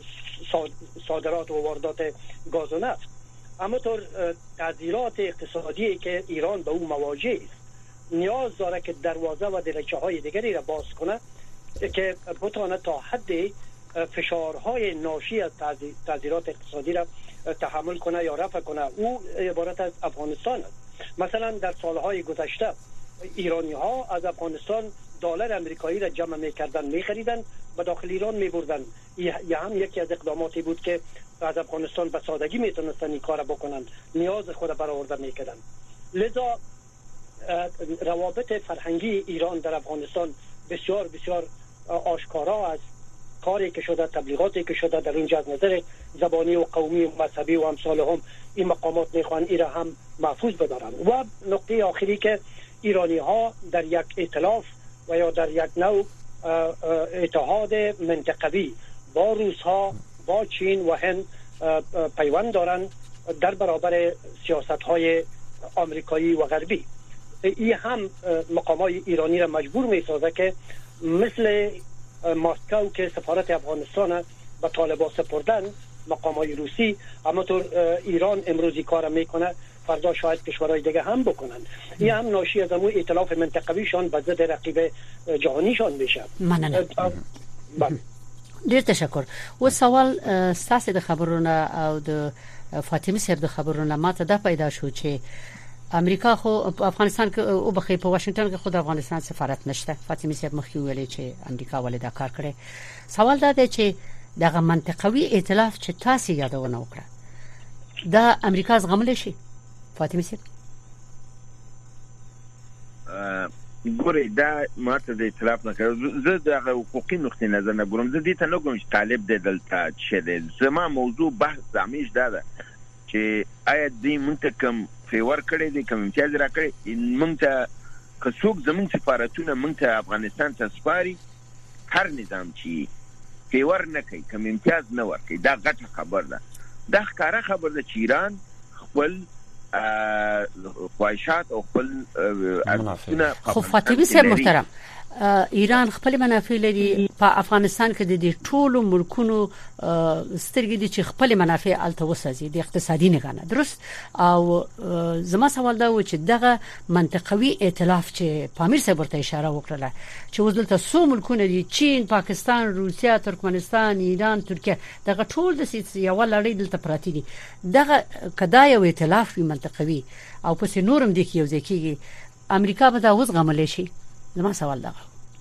صادرات و واردات گاز و نفت. اما طور تعذیرات اقتصادی که ایران به او مواجه است نیاز داره که دروازه و دریچه های دیگری را باز کنه که بتونه تا حد فشارهای ناشی از تعذیرات اقتصادی را تحمل کنه یا رفع کنه. او عبارت از افغانستان است. مثلا در سالهای گذشته ایرانی ها از افغانستان دلار امریکایی را جمع میکردن، میخریدن و داخل ایران میبردن. یه هم یکی از اقداماتی بود که از افغانستان به سادگی میتونستن این کار بکنن، نیاز خود برآورده میکردن. لذا روابط فرهنگی ایران در افغانستان بسیار بسیار آشکارا است. کاری که شده، تبلیغاتی که شده در اینجا از نظر زبانی و قومی و مذهبی و امثال هم این مقامات میخوان ایرا هم محفوظ بدارن. و نقطه آخری که ایرانی ها در یک ائتلاف و یا در یک نوع اتحاد منطقوی با روس‌ها، با چین و هند پیوند دارن در برابر سیاست‌های آمریکایی و غربی. این هم مقامات ایرانی را مجبور می‌سازه که مثل مسکو که سفارت افغانستان به طالبان سپردن مقامات روسی، اما تو ایران امروزی کار میکنه، فردا شاید کشورهای دیگه هم بکنن. این هم ناشی از امو ائتلاف منطقویشان به ضد رقیب جهانیشان میشه. مننه. ډیر تشکر. و سوال ستاسو د خبرونه او د فاطمه صاحب د خبرونه ماته دا پیدا شو چې امریکا خو افغانستان کې او بخې په واشنگټن کې خود افغانستان سفارت نشته. فاطمه صاحب مخکې ویلې چې امریکا ولې دا کار کړي. سوال دا دی چې دغه منطقوي ائتلاف چې تاسو یادونه وکړه دا امریکا زغمل شي. فاطمه صاحب ګورې دا ماته د ائتلاف نه کړو. زه د حقوقي نقطې نظر نه ګورم. زه دې ته نه ګورم چې طالب دی دلته چې دی. زما موضوع بحث همیش دا ده چې آیا دې موږ ته کوم فیور کړی دی، کوم امتیاز را کړی. موږ ته که څوک زموږ سفارتونه موږ ته افغانستان ته سپاري، هر نظام چې فیور نه کوي، کوم امتیاز نه ورکوي، دا غټه خبر ده. دا ښکاره خبر ده چې ایران خپل خواهشات او خپل ارزښتونه. خو فاطمه صاحب محترم، ایران خپل منافع لري په افغانستان کې د دې ټولو ملکونو سترګې دي چې خپل منافع الته وسازي د اقتصادي نگانه. درست؟ او زما سوال دا و چې دغه منطقوي ائتلاف چې پامیر صاحب ورته اشاره وکړه چې وزلته څو ملکونه دي، چین، پاکستان، روسیا، ترکمنستان، ایران، ترکیه، دغه ټول د یو لړۍ دلته پراتی دي. دغه کدا یو ائتلاف منطقوي او پس نورم دي کې یو ځکه امریکا به دا وزغمل شي. زما سوال دا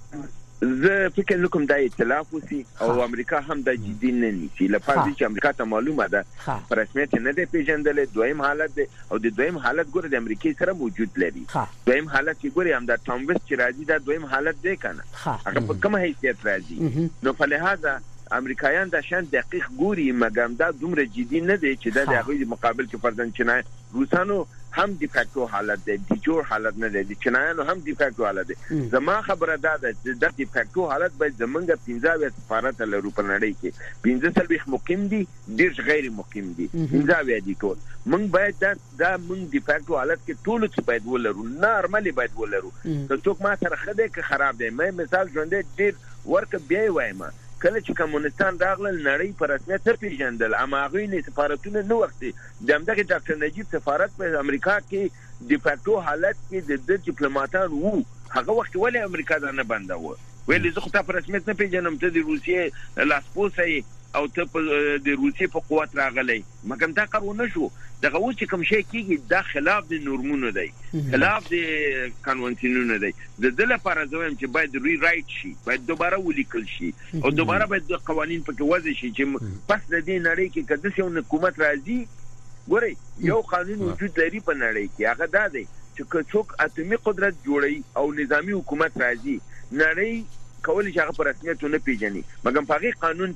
زه فکر نکوم دا ائتلاف وسی او امریکا هم د جدي نه نیسي. لپاره چې امریکا ته معلومه ده په رسمیت نه دی پیژندل. دویم حالت دی او د دویم حالت ګوره د امریکای سره موجود لري. دویم حالت چې ګوره هم د ټام ویسټ چې راځي دا دویم حالت دی کنه، هغه په کومه حیثیت راځي. نو په لحاظه امریکایان د شان دقیق ګوري، مګر دا دومره جدي نه دی چې د هغه مقابل کې پردن چنای روسانو هم دی فاکتو حالت دی، دی جور حالت نه دی، چنایانو هم دی فاکتو حالت دی. زما خبره دا ده چې د دی فاکتو حالت باید زمونږ پنځه سفارت لرو په نړۍ کې. پنځه سلويخ مقیم دي، ډیر غیر مقیم دي، پنځه دي ټول. مونږ باید دا دا مونږ دی فاکتو حالت کې ټول څه باید ولرو، نارمالي باید ولرو. که څوک ما سره خده که خراب دی، مې مثال ژوندې ډیر ورک بیا وایم کله چې کمونستان راغلل نړۍ په رسمیت نه پیژندل، اما هغوی نه سفارتونه نه وختي. د همدغه ډاکټر نجیب سفارت په امریکا کې د فاکتو حالت کې د ډیپلوماټان وو، هغه وخت ولې امریکا دا نه بنداوه؟ ویلې زه خو ته په رسمیت نه پیژنم، ته د روسیې لاسپوڅی او ته د روسیې په قوت راغلی، مګر دا کار ونه شو. دغه اوس چې کوم شی کېږي دا خلاف د نورمونو دی، خلاف د قانونونو دی. د دې لپاره زه وایم چې باید ری رایټ شي، باید دوباره ولیکل شي او دوباره باید قوانین پکې وضع شي چې پس د دې نړۍ کې که داسې یو حکومت راځي. ګورئ یو قانون وجود لري په نړۍ کې، هغه دا دی چې که څوک اتمی قدرت جوړوي او نظامی حکومت راځي، نړۍ کولی چې هغه په رسمیت ونه پیژني، مګر په هغې قانون کې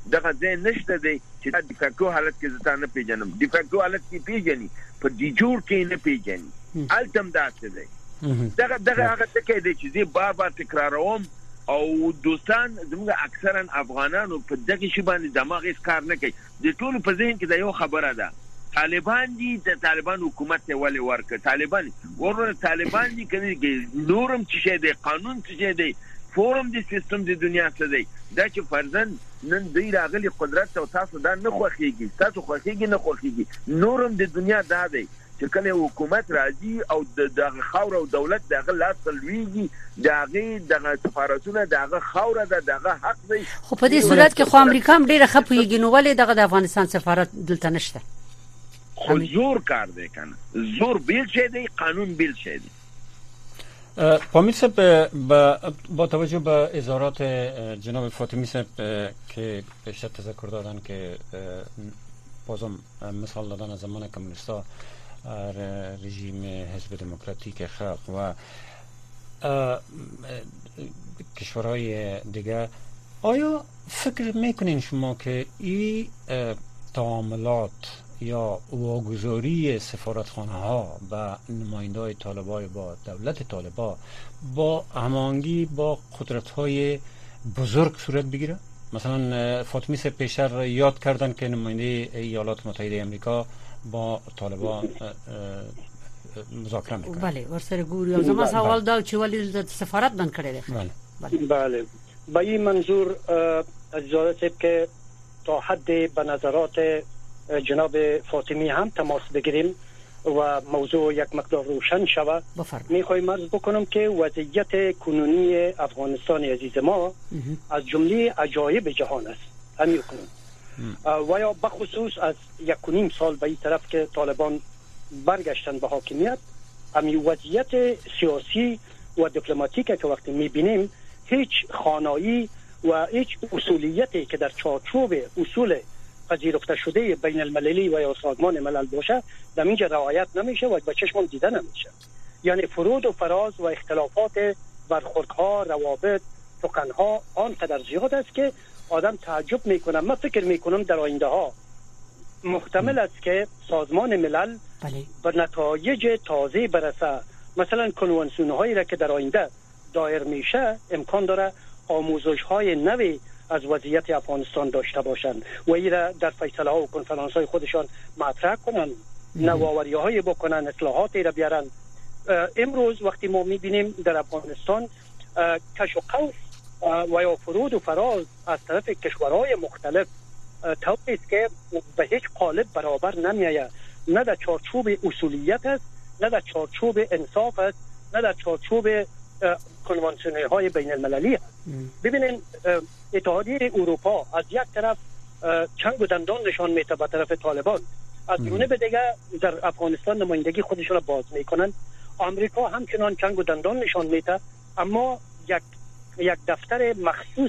دغه ځای نشته دی چې د ډیفاکټو حالت کې ځان نه پیژنم ډیفاکټو حالت کې پیژني په دي جوړ کې نه پیژني التم داسې دی دغه دغه هغه څه کې دی چې بار بار تکراروم او دوستان زموږ اکثرا افغانانو په دغه شی باندې دماغ هیڅ کار نه کوي د ټولو په ذهن کې دا یو خبره ده طالبان دي د طالبان حکومت ته ولې ورکه طالبان ورور طالبان دي کني نورم چې شه دی قانون چې دی فورم د سیستم د دنیا څخه دی دا چې فرضاً نن دی راغلي قدرت او تاسو دا نه خوخيږي تاسو خوخيږي نه خوخيږي نورم د دنیا دا دی چې کله حکومت راځي او د خاور او دولت دغه لاس تلويږي دغه دغه سفارتونه دغه خاور ده دغه حق دی خو په دې صورت کې خو امریکا هم ډیره خپويږي نو ولې دغه د افغانستان سفارت دلته نشته خو زور کار دی کنه زور بیل شه دی قانون بیل شه دی پامیر صاحب با توجه به اظهارات جناب فاطمی صاحب که بیشتر تذکر دادن که بازم مثال دادن از زمان کمونیستا رژیم حزب دموکراتیک خلق و کشورهای دیگه آیا فکر میکنین شما که این تعاملات یا واگذاری سفارتخانه ها به نمایندای طالبان با دولت طالبان با هماهنگی با قدرت های بزرگ صورت بگیره؟ مثلا فاطمی سے پیشتر یاد کردن که نماینده ایالات متحده امریکا با طالبان مذاکره میکنه. بله ورسره ګوري او زما سوال دا چې ولې سفارت بند کړی دی. بله بله با این منظور اجازه صاحب که تا حد به نظرات جناب فاطمی هم تماس بگیریم و موضوع یک مقدار روشن شود. میخوایم عرض بکنم که وضعیت کنونی افغانستان عزیز ما از جمله عجایب جهان است. همین کنون و یا بخصوص از یک و نیم سال به این طرف که طالبان برگشتن به حاکمیت همین وضعیت سیاسی و دیپلماتیک که وقتی میبینیم هیچ خانایی و هیچ اصولیتی که در چارچوب اصول پذیرفته شده بین المللی و یا سازمان ملل باشه در اینجا رعایت نمیشه و به چشم دیده نمیشه. یعنی فرود و فراز و اختلافات برخوردها روابط سخنها آنقدر زیاد است که آدم تعجب میکنه. من فکر میکنم در آینده ها محتمل است که سازمان ملل به نتایج تازه برسه. مثلا کنوانسیون هایی را که در آینده دایر میشه امکان داره آموزش های نوی از وضعیت افغانستان داشته باشند و ایره در فیصله ها و کنفرانس های خودشان مطرح کنن نوآوری های بکنن اصلاحاتی را بیارن. امروز وقتی ما میبینیم در افغانستان کش و قوس و یا فرود و فراز از طرف کشورهای مختلف طوری است که به هیچ قالب برابر نمیآید. نه در چارچوب اصولیت است، نه در چارچوب انصاف است، نه در چارچوب کنوانسیون های بین المللی است. ببینید اتحادیه اروپا از یک طرف چنگ و دندان نشان میده به طرف طالبان، از جانب دیگه در افغانستان نمایندگی خودشون را باز میکنن. آمریکا همچنان چنگ و دندان نشان میده، اما یک یک دفتر مخصوص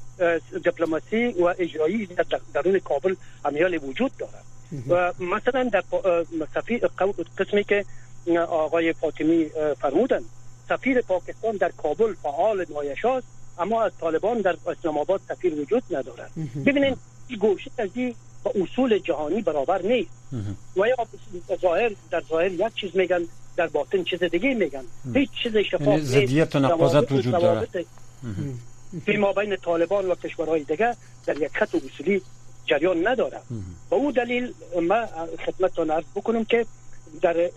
دیپلماسی و اجرایی در درون کابل امیال وجود داره. و مثلا در سفیر قسمی که آقای فاطمی فرمودن سفیر پاکستان در کابل فعال نمایش است، اما از طالبان در اسلام آباد سفیر وجود ندارد. ببینید این گوشه ازی با اصول جهانی برابر نیست و یا ظاهر در ظاهر یک چیز میگن در باطن چیز دیگه میگن. هیچ چیز شفاف نیست. ضدیت و نقاضت وجود داره فیما بین طالبان و کشورهای دیگه در یک خط اصولی جریان نداره. با او دلیل ما خدمتتان عرض بکنم که در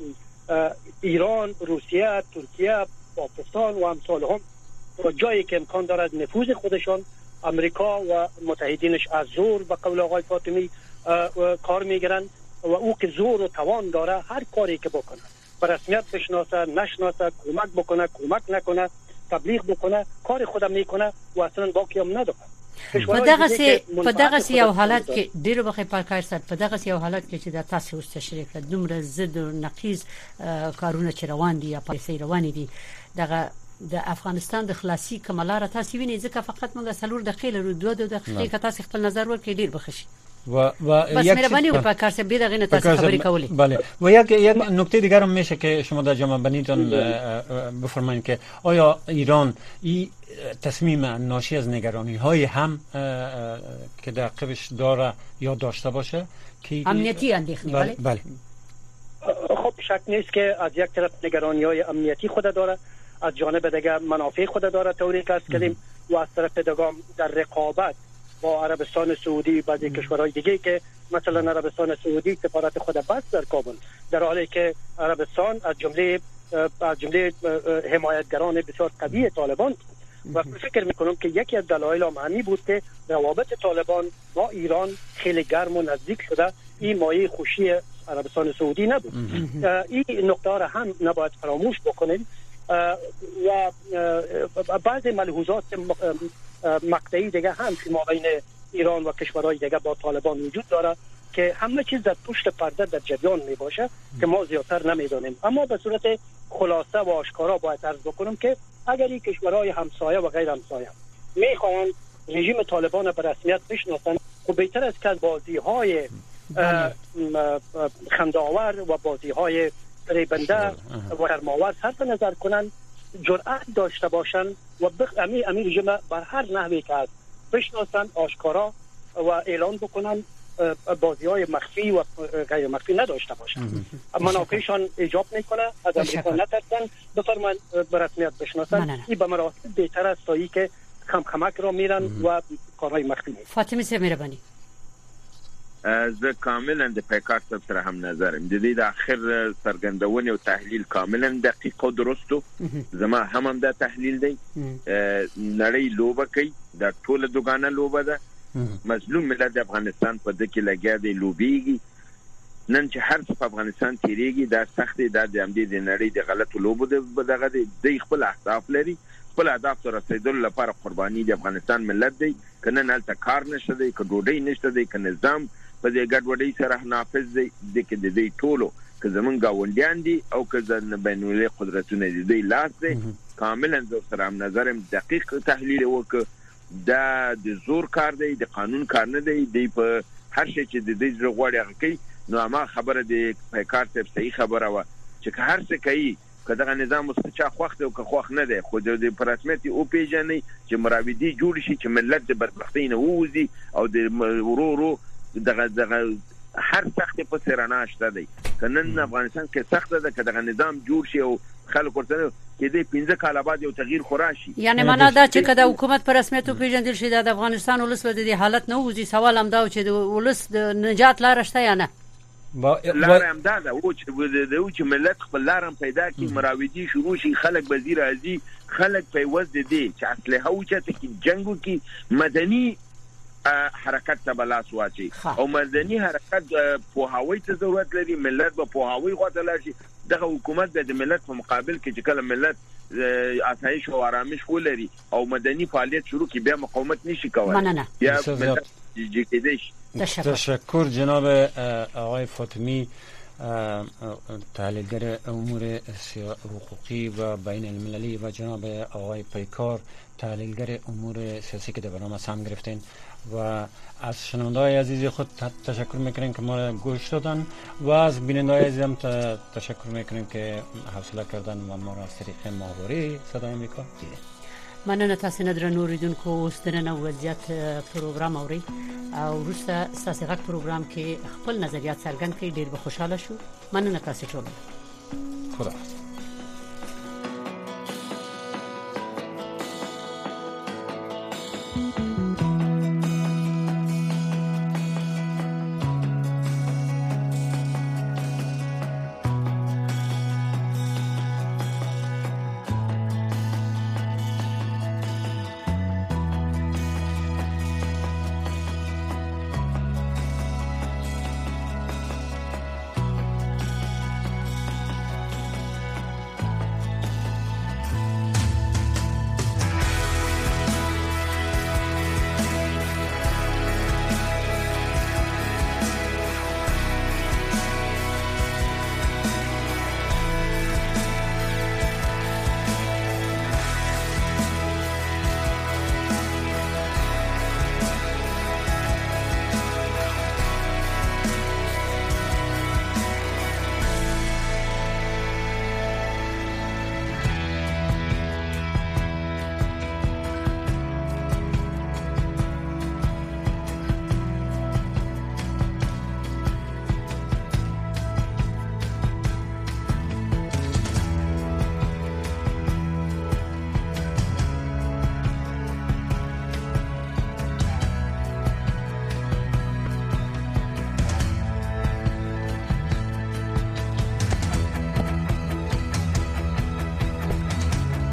ایران، روسیه، ترکیه، پاکستان و امثال هم جایی که امکان دارد نفوذ خودشان امریکا و متحدینش از زور به قول آقای فاطمی کار میگیرن و او که زور و توان داره هر کاری که بکنه به رسمیت بشناسه نشناسه کمک بکنه کمک نکنه تبلیغ بکنه کار خودم میکنه و اصلا باقی هم نداره. په دغه سي په دغه سي یو حالت کې ډیرو بخې پاکار سات په دغه سي یو حالت کې چې د تاسو اوس تشریح کړ دومره زد او نقیز کارونه چې روان دي یا پالیسي روان دي دغه د افغانستان د خلاصي کملاره تاسو وینئ ځکه فقط موږ سلور دقیقې لرو دوه دوه دقیقې که تاسو خپل نظر ورکړئ ډیر بخښي. و و بس مهربانی و پاکار سے بی دغه نه تاسو خبرې کولې. بله و یک یک نکته دیگر هم میشه که شما در جمع بندیتون بفرمایید که آیا ایران این تصمیم ناشی از نگرانی های هم که در قبش داره یا داشته باشه که امنیتی اندیخنی؟ بله بله خب شک نیست که از یک طرف نگرانی های امنیتی خود داره، از جانب دیگر منافع خود داره طوری که کلیم و از طرف دیگر در رقابت با عربستان سعودی بعضی کشورهای دیگه که مثلا عربستان سعودی سفارت خود بست در کابل، در حالی که عربستان از جمله از جمله حمایتگران بسیار قوی طالبان و فکر میکنم که یکی از دلایل معنی بود که روابط طالبان با ایران خیلی گرم و نزدیک شده. این مایه خوشی عربستان سعودی نبود. این نقطه را هم نباید فراموش بکنیم و بعضی ملحوظات مقطعی دیگه هم که ما بین ایران و کشورهای دیگه با طالبان وجود داره که همه چیز در پشت پرده در جریان می باشه که ما زیادتر نمیدانیم. اما به صورت خلاصه و آشکارا باید عرض بکنم که اگر این کشورهای همسایه و غیر همسایه میخواهند رژیم طالبان به رسمیت بشناسند، خب بهتر است که از بازی‌های خنده‌آور و بازی‌های فریبنده و شرم‌آور صرف نظر کنند، جرأت داشته باشند و بخ... امی امی رژیم بر هر نحوی که هست بشناسند، آشکارا و اعلان بکنند، بازی‌های مخفی و غیر مخفی نداشته باشند. منافعشان ایجاب میکنه، از امریکا نترسن، بفرمایید به رسمیت بشناسند. این به مراتب بهتر است تا اینکه خم خمک را میرن و کارهای مخفی میکنن. فاطمه سه مهربانی. زه کاملا د پیکار سره هم نظرم. د دې د اخر څرګندونې او تحلیل کاملا دقیق او درست و. زما هم هم دا تحلیل دی. نړۍ لوبه کوي، دا ټول دوګانه لوبه ده. مظلوم ملت د افغانستان په دکې لګیا دی، لوبيږي. نن چې هر څه په افغانستان تیریږي دا سخت دی، دا د امدې د نړۍ د غلطو لوبو دغه دی. د خپل اهداف لري، خپل اهداف ته رسیدل لپاره قرباني د افغانستان ملت دی. کنه نلته کار نشته دی، که ډوډۍ نشته دی، که نظام په دې ګډوډۍ سره نافذ دی، د کې د دې ټولو که زمونږ گاونډیان دي او که د بین المللي قدرتونه دي، د لاس دی. کاملا زه سره هم نظرم دقیق تحلیل وکړ. دا د زور کار دی، د قانون کار نه دی. دی په هر شي چې د دې زړه غواړي هغه کوي. نو ما خبره د پیکار صاحب صحیح خبره و چې که هر څه کوي، که دغه نظام مستچا خوښ دی او که خوښ نه دی، خو د پرسمیت او پیژنې چې مراودي جوړ شي چې ملت د بدبختۍ نه ووځي او د ورو ورو دغه دغه هر سخت په سرانه شته دی. کنن افغانستان کې سخت ده که دغه نظام جوړ شي او خلک ورته کې دې پنځه کاله بعد یو تغییر خوراشي. یعنی معنا دا چې کله حکومت پر رسمیت پیژندل شي د افغانستان ولس به د حالت نه وځي. سوال هم دا چې د ولس د نجات لار شته یا نه؟ لار هم دا ده او چې د چې ملت خپل لار هم پیدا کړي، مراودي شروع شي، خلک به زی راځي، خلک په وځ دي چې اصله او چې کې جنگو کې مدني حرکت ته بلاس واچي او مدني حرکت په هوای ته ضرورت لري. ملت به په هوای غوته لاشي. دغه حکومت د ملت په مقابل کې چې کله ملت آسایش او آرامش ولري او مدني فعالیت شروع کی بیا مقاومت نشي کولای. یا تشکر جناب آقای فاطمی، تحلیلگر امور حقوقی و بین المللی، و جناب آقای پیکار، تحلیلگر امور سیاسی که در برنامه سهم گرفتین. و از شنونده‌های عزیز خود تشکر میکنیم که ما را گوش دادن و از بیننده‌های عزیز هم تشکر میکنیم که حوصله کردن و ما را از طریق ماهواره صدای آمریکا دیدن. مننه تاسو نه درنو ریدونکو. اوس درنه وضعیت پروګرام اوري او وروسته ستاسو غږ پروګرام کې خپل نظریات څرګند کړئ. ډیر به خوشاله شو. مننه تاسو ټول. خدا